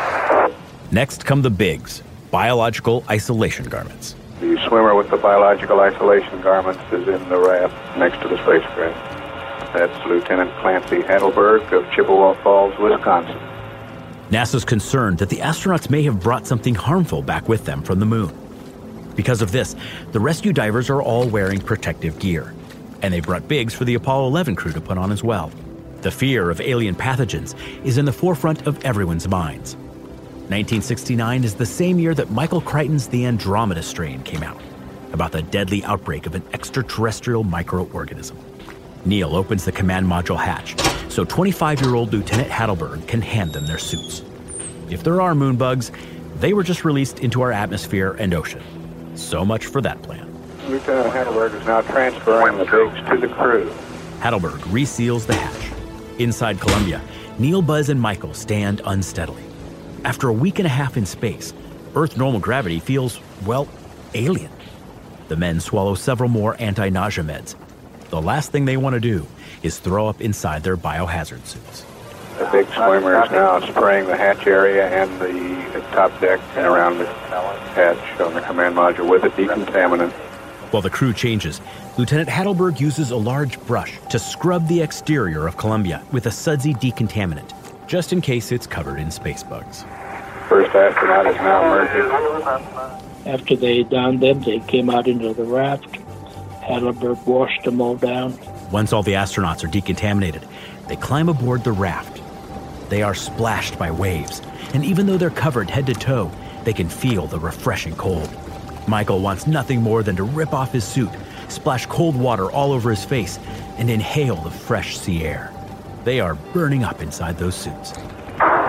Next come the bigs, biological isolation garments. The swimmer with the biological isolation garments is in the raft next to the spacecraft. That's Lieutenant Clancy Heidelberg of Chippewa Falls, Wisconsin. NASA's concerned that the astronauts may have brought something harmful back with them from the moon. Because of this, the rescue divers are all wearing protective gear, and they brought Biggs for the Apollo 11 crew to put on as well. The fear of alien pathogens is in the forefront of everyone's minds. 1969 is the same year that Michael Crichton's The Andromeda Strain came out, about the deadly outbreak of an extraterrestrial microorganism. Neil opens the command module hatch, so 25-year-old Lieutenant Heidelberg can hand them their suits. If there are moon bugs, they were just released into our atmosphere and ocean. So much for that plan. Lieutenant Heidelberg is now transferring the Biggs to the crew. Heidelberg reseals the hatch. Inside Columbia, Neil, Buzz, and Michael stand unsteadily. After a week and a half in space, Earth normal gravity feels, well, alien. The men swallow several more anti-nausea meds. The last thing they want to do is throw up inside their biohazard suits. The big swimmer is now spraying the hatch area and the top deck and around the hatch on the command module with a decontaminant. While the crew changes, Lieutenant Heidelberg uses a large brush to scrub the exterior of Columbia with a sudsy decontaminant, just in case it's covered in space bugs. First astronaut is now emerging. After they donned them, they came out into the raft. Heidelberg washed them all down. Once all the astronauts are decontaminated, they climb aboard the raft. They are splashed by waves, and even though they're covered head to toe, they can feel the refreshing cold. Michael wants nothing more than to rip off his suit, splash cold water all over his face, and inhale the fresh sea air. They are burning up inside those suits. Apollo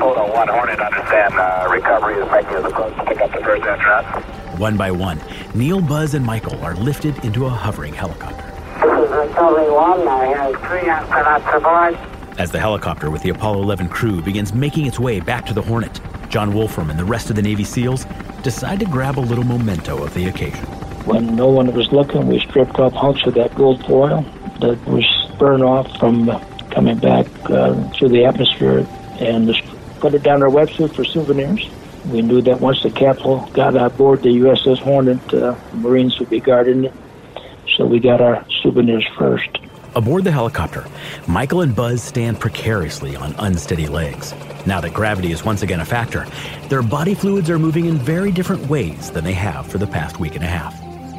Total 1 Hornet, understand recovery is making his approach to pick up the first astronaut. One by one, Neil, Buzz, and Michael are lifted into a hovering helicopter. This is Recovery 1, I have 3 astronauts aboard. As the helicopter with the Apollo 11 crew begins making its way back to the Hornet, John Wolfram and the rest of the Navy SEALs decide to grab a little memento of the occasion. When no one was looking, we stripped off hunks of that gold foil that was burned off from coming back through the atmosphere and just put it down our wetsuit for souvenirs. We knew that once the capsule got aboard the USS Hornet, Marines would be guarding it, so we got our souvenirs first. Aboard the helicopter, Michael and Buzz stand precariously on unsteady legs. Now that gravity is once again a factor, their body fluids are moving in very different ways than they have for the past week and a half.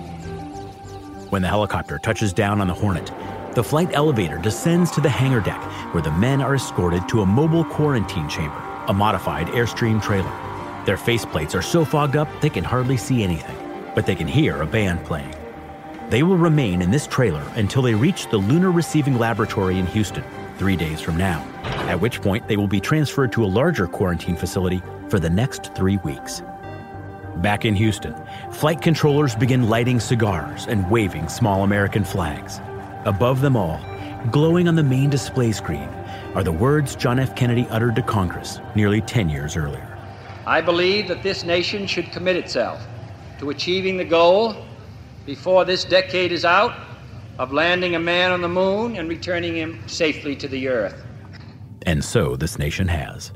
When the helicopter touches down on the Hornet, the flight elevator descends to the hangar deck where the men are escorted to a mobile quarantine chamber, a modified Airstream trailer. Their faceplates are so fogged up they can hardly see anything, but they can hear a band playing. They will remain in this trailer until they reach the Lunar Receiving Laboratory in Houston, 3 days from now, at which point they will be transferred to a larger quarantine facility for the next 3 weeks. Back in Houston, flight controllers begin lighting cigars and waving small American flags. Above them all, glowing on the main display screen, are the words John F. Kennedy uttered to Congress nearly 10 years earlier. I believe that this nation should commit itself to achieving the goal before this decade is out of landing a man on the moon and returning him safely to the earth. And so this nation has.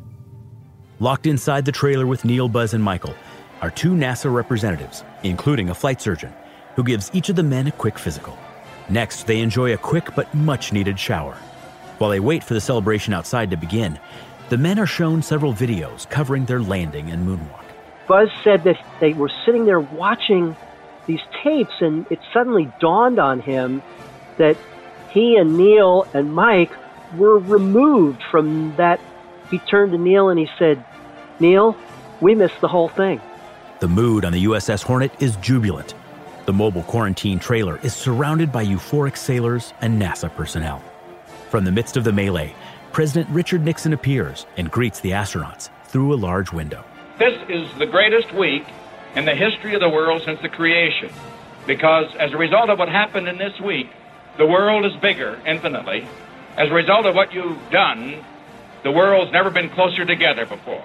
Locked inside the trailer with Neil, Buzz, and Michael are 2 NASA representatives, including a flight surgeon, who gives each of the men a quick physical. Next, they enjoy a quick but much-needed shower. While they wait for the celebration outside to begin, the men are shown several videos covering their landing and moonwalk. Buzz said that they were sitting there watching these tapes, and it suddenly dawned on him that he and Neil and Mike were removed from that. He turned to Neil and he said, "Neil, we missed the whole thing." The mood on the USS Hornet is jubilant. The mobile quarantine trailer is surrounded by euphoric sailors and NASA personnel. From the midst of the melee, President Richard Nixon appears and greets the astronauts through a large window. This is the greatest week in the history of the world since the creation, because as a result of what happened in this week, the world is bigger infinitely. As a result of what you've done, the world's never been closer together before.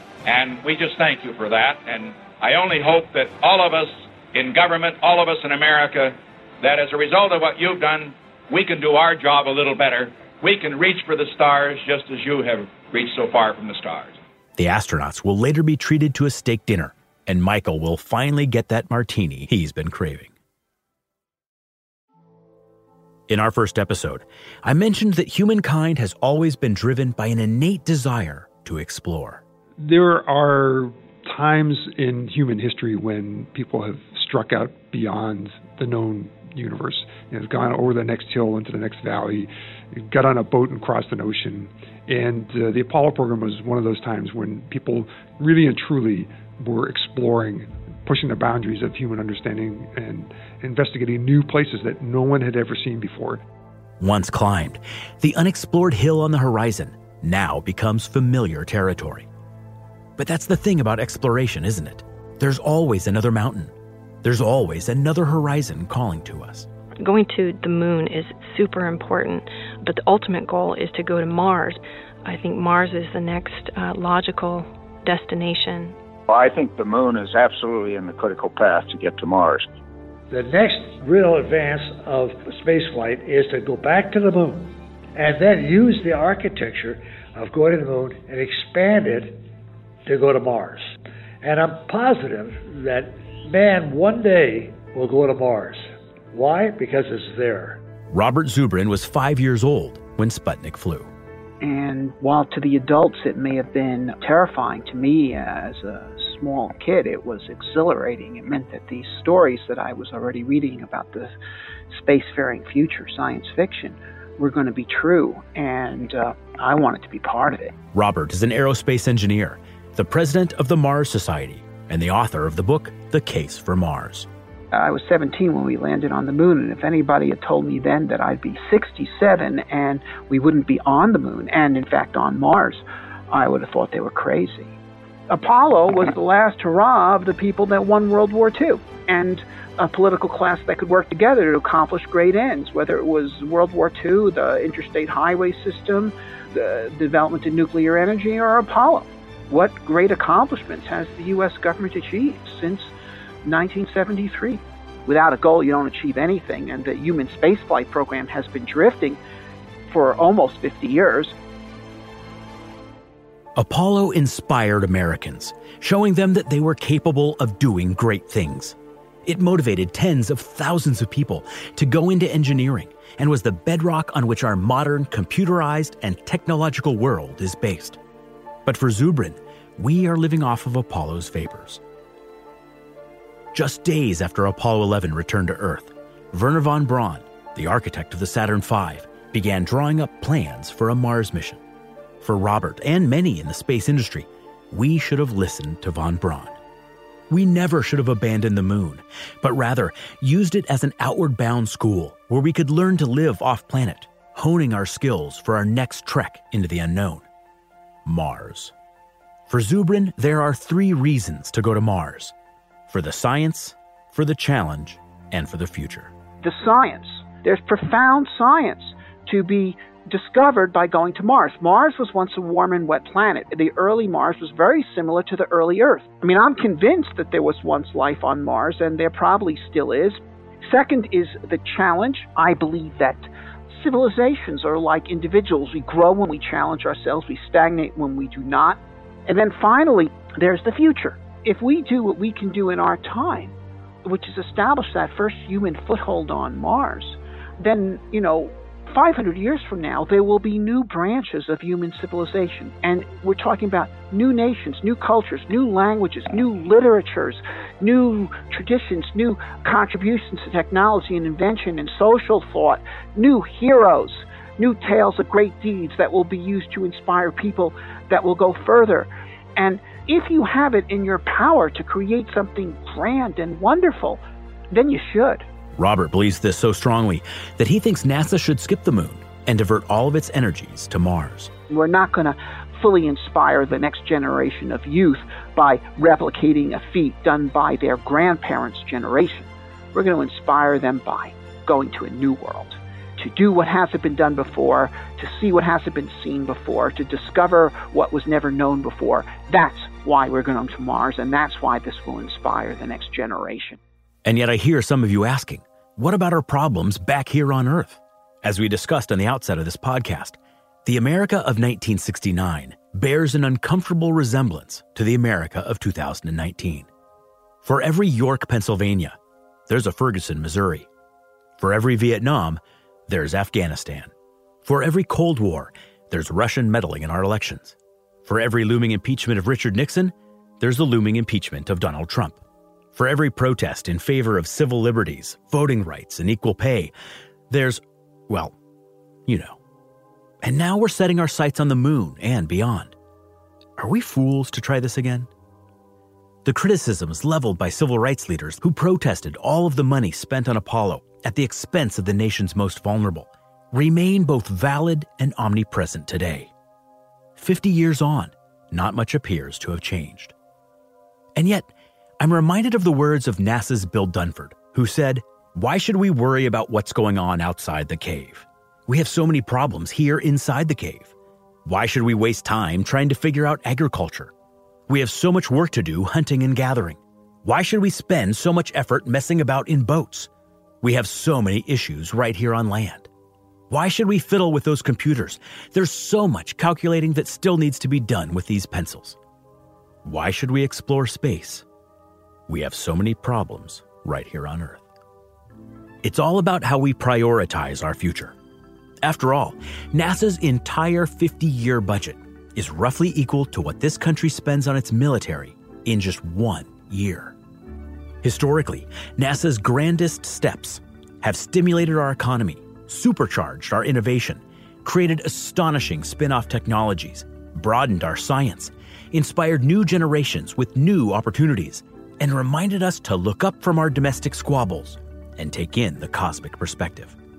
And we just thank you for that. And I only hope that all of us in government, all of us in America, that as a result of what you've done, we can do our job a little better. We can reach for the stars just as you have reached so far from the stars. The astronauts will later be treated to a steak dinner, and Michael will finally get that martini he's been craving. In our first episode, I mentioned that humankind has always been driven by an innate desire to explore. There are times in human history when people have struck out beyond the known universe. Have gone over the next hill into the next valley, got on a boat and crossed an ocean. And the Apollo program was one of those times when people really and truly were exploring, pushing the boundaries of human understanding and investigating new places that no one had ever seen before. Once climbed, the unexplored hill on the horizon now becomes familiar territory. But that's the thing about exploration, isn't it? There's always another mountain. There's always another horizon calling to us. Going to the moon is super important, but the ultimate goal is to go to Mars. I think Mars is the next logical destination. Well, I think the moon is absolutely in the critical path to get to Mars. The next real advance of spaceflight is to go back to the moon and then use the architecture of going to the moon and expand it to go to Mars. And I'm positive that man one day will go to Mars. Why? Because it's there. Robert Zubrin was 5 years old when Sputnik flew. And while to the adults it may have been terrifying, to me as a small kid it was exhilarating. It meant that these stories that I was already reading about the spacefaring future, science fiction, were going to be true, and I wanted to be part of it. Robert is an aerospace engineer, the president of the Mars Society, and the author of the book, The Case for Mars. I was 17 when we landed on the moon, and if anybody had told me then that I'd be 67 and we wouldn't be on the moon, and in fact on Mars, I would have thought they were crazy. Apollo was the last hurrah of the people that won World War II, and a political class that could work together to accomplish great ends, whether it was World War II, the interstate highway system, the development of nuclear energy, or Apollo. What great accomplishments has the U.S. government achieved since 1973? Without a goal, you don't achieve anything, and the human spaceflight program has been drifting for almost 50 years. Apollo inspired Americans, showing them that they were capable of doing great things. It motivated tens of thousands of people to go into engineering and was the bedrock on which our modern computerized and technological world is based. But for Zubrin, we are living off of Apollo's vapors. Just days after Apollo 11 returned to Earth, Wernher von Braun, the architect of the Saturn V, began drawing up plans for a Mars mission. For Robert and many in the space industry, we should have listened to von Braun. We never should have abandoned the moon, but rather used it as an outward-bound school where we could learn to live off-planet, honing our skills for our next trek into the unknown. Mars. For Zubrin, there are 3 reasons to go to Mars: for the science, for the challenge, and for the future. The science. There's profound science to be discovered by going to Mars. Mars was once a warm and wet planet. The early Mars was very similar to the early Earth. I mean, I'm convinced that there was once life on Mars, and there probably still is. Second is the challenge. I believe that civilizations are like individuals. We grow when we challenge ourselves. We stagnate when we do not. And then finally, there's the future. If we do what we can do in our time, which is establish that first human foothold on Mars, then, 500 years from now, there will be new branches of human civilization. And we're talking about new nations, new cultures, new languages, new literatures, new traditions, new contributions to technology and invention and social thought, new heroes, new tales of great deeds that will be used to inspire people that will go further. And if you have it in your power to create something grand and wonderful, then you should. Robert believes this so strongly that he thinks NASA should skip the moon and divert all of its energies to Mars. We're not going to fully inspire the next generation of youth by replicating a feat done by their grandparents' generation. We're going to inspire them by going to a new world, to do what hasn't been done before, to see what hasn't been seen before, to discover what was never known before. That's why we're going to Mars, and that's why this will inspire the next generation. And yet I hear some of you asking, what about our problems back here on Earth? As we discussed on the outset of this podcast, the America of 1969 bears an uncomfortable resemblance to the America of 2019. For every York, Pennsylvania, there's a Ferguson, Missouri. For every Vietnam, there's Afghanistan. For every Cold War, there's Russian meddling in our elections. For every looming impeachment of Richard Nixon, there's the looming impeachment of Donald Trump. For every protest in favor of civil liberties, voting rights, and equal pay, there's, well, And now we're setting our sights on the moon and beyond. Are we fools to try this again? The criticisms leveled by civil rights leaders who protested all of the money spent on Apollo at the expense of the nation's most vulnerable remain both valid and omnipresent today. 50 years on, not much appears to have changed. And yet, I'm reminded of the words of NASA's Bill Dunford, who said, "Why should we worry about what's going on outside the cave? We have so many problems here inside the cave. Why should we waste time trying to figure out agriculture? We have so much work to do hunting and gathering. Why should we spend so much effort messing about in boats? We have so many issues right here on land. Why should we fiddle with those computers? There's so much calculating that still needs to be done with these pencils. Why should we explore space? We have so many problems right here on Earth." It's all about how we prioritize our future. After all, NASA's entire 50-year budget is roughly equal to what this country spends on its military in just 1 year. Historically, NASA's grandest steps have stimulated our economy, supercharged our innovation, created astonishing spin-off technologies, broadened our science, inspired new generations with new opportunities, and reminded us to look up from our domestic squabbles and take in the cosmic perspective.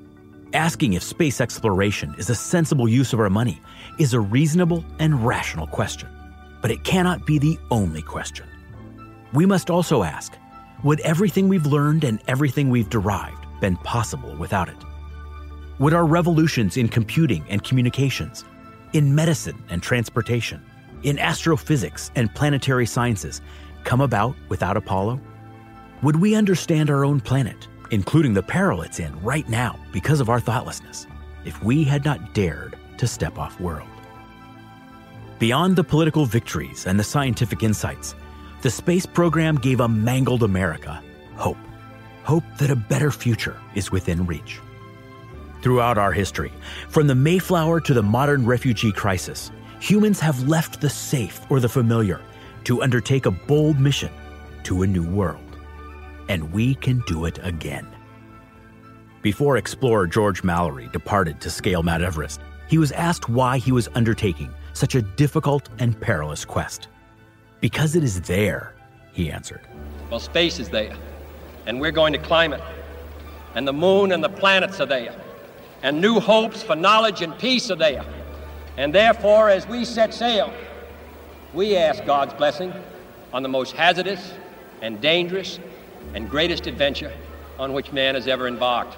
Asking if space exploration is a sensible use of our money is a reasonable and rational question, but it cannot be the only question. We must also ask, would everything we've learned and everything we've derived been possible without it? Would our revolutions in computing and communications, in medicine and transportation, in astrophysics and planetary sciences come about without Apollo? Would we understand our own planet, including the peril it's in right now because of our thoughtlessness, if we had not dared to step off world? Beyond the political victories and the scientific insights, the space program gave a mangled America hope. Hope that a better future is within reach. Throughout our history, from the Mayflower to the modern refugee crisis, humans have left the safe or the familiar to undertake a bold mission to a new world. And we can do it again. Before explorer George Mallory departed to scale Mount Everest, he was asked why he was undertaking such a difficult and perilous quest. Because it is there, he answered. Well, space is there, and we're going to climb it. And the moon and the planets are there. And new hopes for knowledge and peace are there. And therefore, as we set sail, we ask God's blessing on the most hazardous and dangerous and greatest adventure on which man has ever embarked.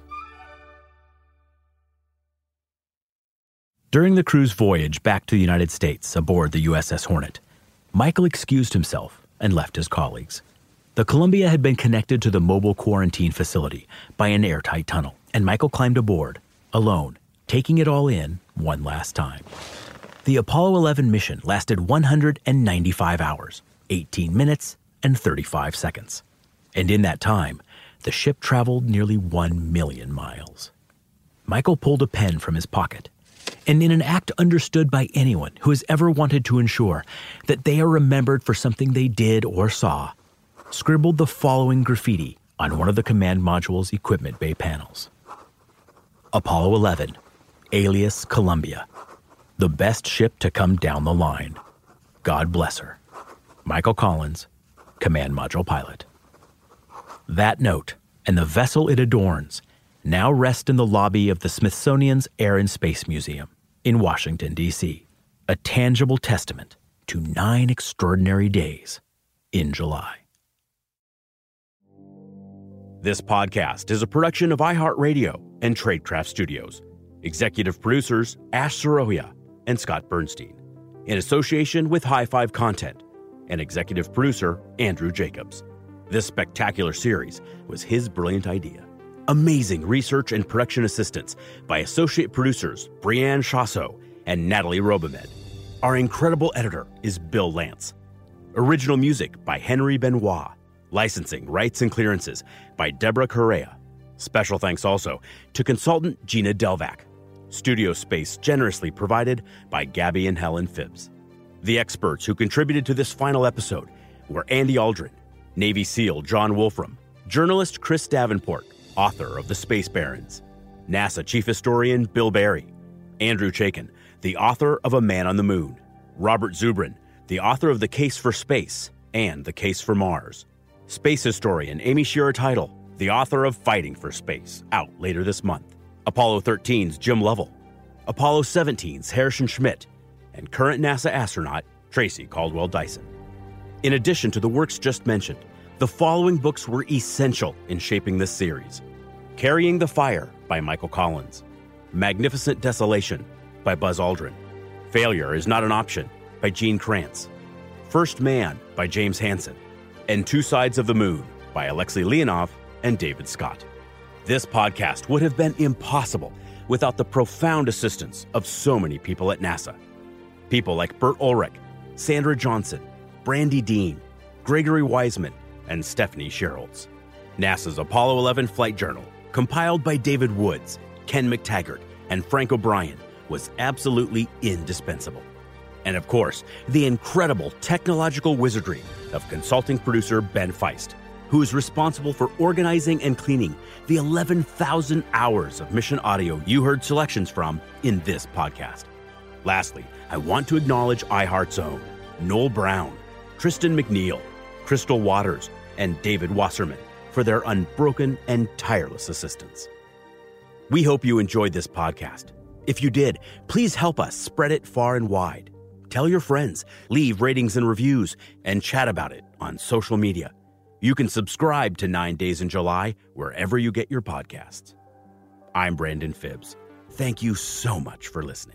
During the crew's voyage back to the United States aboard the USS Hornet, Michael excused himself and left his colleagues. The Columbia had been connected to the mobile quarantine facility by an airtight tunnel, and Michael climbed aboard, alone, taking it all in one last time. The Apollo 11 mission lasted 195 hours, 18 minutes, and 35 seconds. And in that time, the ship traveled nearly 1 million miles. Michael pulled a pen from his pocket, and in an act understood by anyone who has ever wanted to ensure that they are remembered for something they did or saw, scribbled the following graffiti on one of the command module's equipment bay panels. Apollo 11, alias Columbia, the best ship to come down the line. God bless her. Michael Collins, command module pilot. That note and the vessel it adorns now rest in the lobby of the Smithsonian's Air and Space Museum in Washington, D.C., a tangible testament to 9 extraordinary days in July. This podcast is a production of iHeartRadio and Tradecraft Studios. Executive producers Ash Sorohia and Scott Bernstein, in association with High Five Content, and executive producer Andrew Jacobs. This spectacular series was his brilliant idea. Amazing research and production assistance by associate producers Brianne Chasso and Natalie Robomed. Our incredible editor is Bill Lance. Original music by Henry Benoit. Licensing, rights, and clearances by Deborah Correa. Special thanks also to consultant Gina Delvac. Studio space generously provided by Gabby and Helen Phibbs. The experts who contributed to this final episode were Andy Aldrin, Navy SEAL John Wolfram, journalist Chris Davenport, author of The Space Barons, NASA Chief Historian Bill Barry, Andrew Chaikin, the author of A Man on the Moon, Robert Zubrin, the author of The Case for Space and The Case for Mars, space historian Amy Shearer Tidal, the author of Fighting for Space, out later this month, Apollo 13's Jim Lovell, Apollo 17's Harrison Schmitt, and current NASA astronaut Tracy Caldwell Dyson. In addition to the works just mentioned, the following books were essential in shaping this series. Carrying the Fire by Michael Collins, Magnificent Desolation by Buzz Aldrin, Failure is Not an Option by Gene Kranz, First Man by James Hansen, and Two Sides of the Moon by Alexei Leonov and David Scott. This podcast would have been impossible without the profound assistance of so many people at NASA. People like Bert Ulrich, Sandra Johnson, Brandy Dean, Gregory Wiseman, and Stephanie Sherholtz. NASA's Apollo 11 Flight Journal, compiled by David Woods, Ken McTaggart, and Frank O'Brien, was absolutely indispensable. And of course, the incredible technological wizardry of consulting producer Ben Feist, who is responsible for organizing and cleaning the 11,000 hours of mission audio you heard selections from in this podcast. Lastly, I want to acknowledge iHeart's own Noel Brown, Tristan McNeil, Crystal Waters, and David Wasserman for their unbroken and tireless assistance. We hope you enjoyed this podcast. If you did, please help us spread it far and wide. Tell your friends, leave ratings and reviews, and chat about it on social media. You can subscribe to 9 Days in July wherever you get your podcasts. I'm Brandon Phibbs. Thank you so much for listening.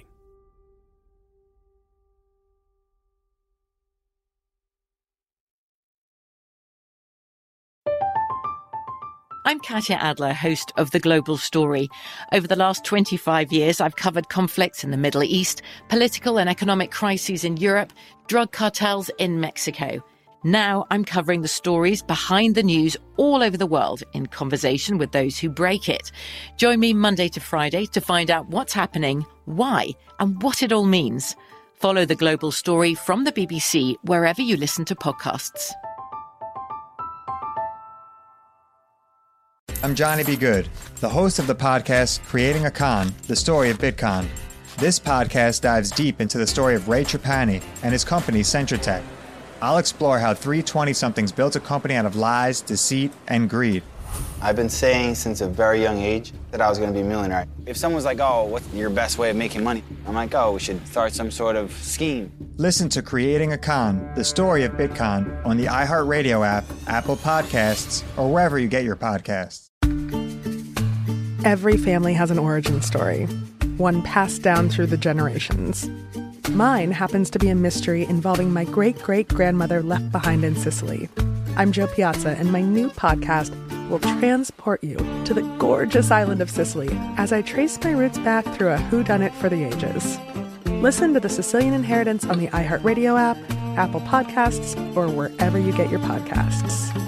I'm Katya Adler, host of The Global Story. Over the last 25 years, I've covered conflicts in the Middle East, political and economic crises in Europe, drug cartels in Mexico. Now I'm covering the stories behind the news all over the world in conversation with those who break it. Join me Monday to Friday to find out what's happening, why, and what it all means. Follow The Global Story from the BBC wherever you listen to podcasts. I'm Johnny B. Good, the host of the podcast Creating a Con, the story of Bitcoin. This podcast dives deep into the story of Ray Trapani and his company Centratech. I'll explore how three 20-somethings built a company out of lies, deceit, and greed. I've been saying since a very young age that I was going to be a millionaire. If someone's like, oh, what's your best way of making money? I'm like, oh, we should start some sort of scheme. Listen to Creating a Con, the story of Bitcoin on the iHeartRadio app, Apple Podcasts, or wherever you get your podcasts. Every family has an origin story, one passed down through the generations. Mine happens to be a mystery involving my great-great-grandmother left behind in Sicily. I'm Jo Piazza, and my new podcast will transport you to the gorgeous island of Sicily as I trace my roots back through a whodunit for the ages. Listen to The Sicilian Inheritance on the iHeartRadio app, Apple Podcasts, or wherever you get your podcasts.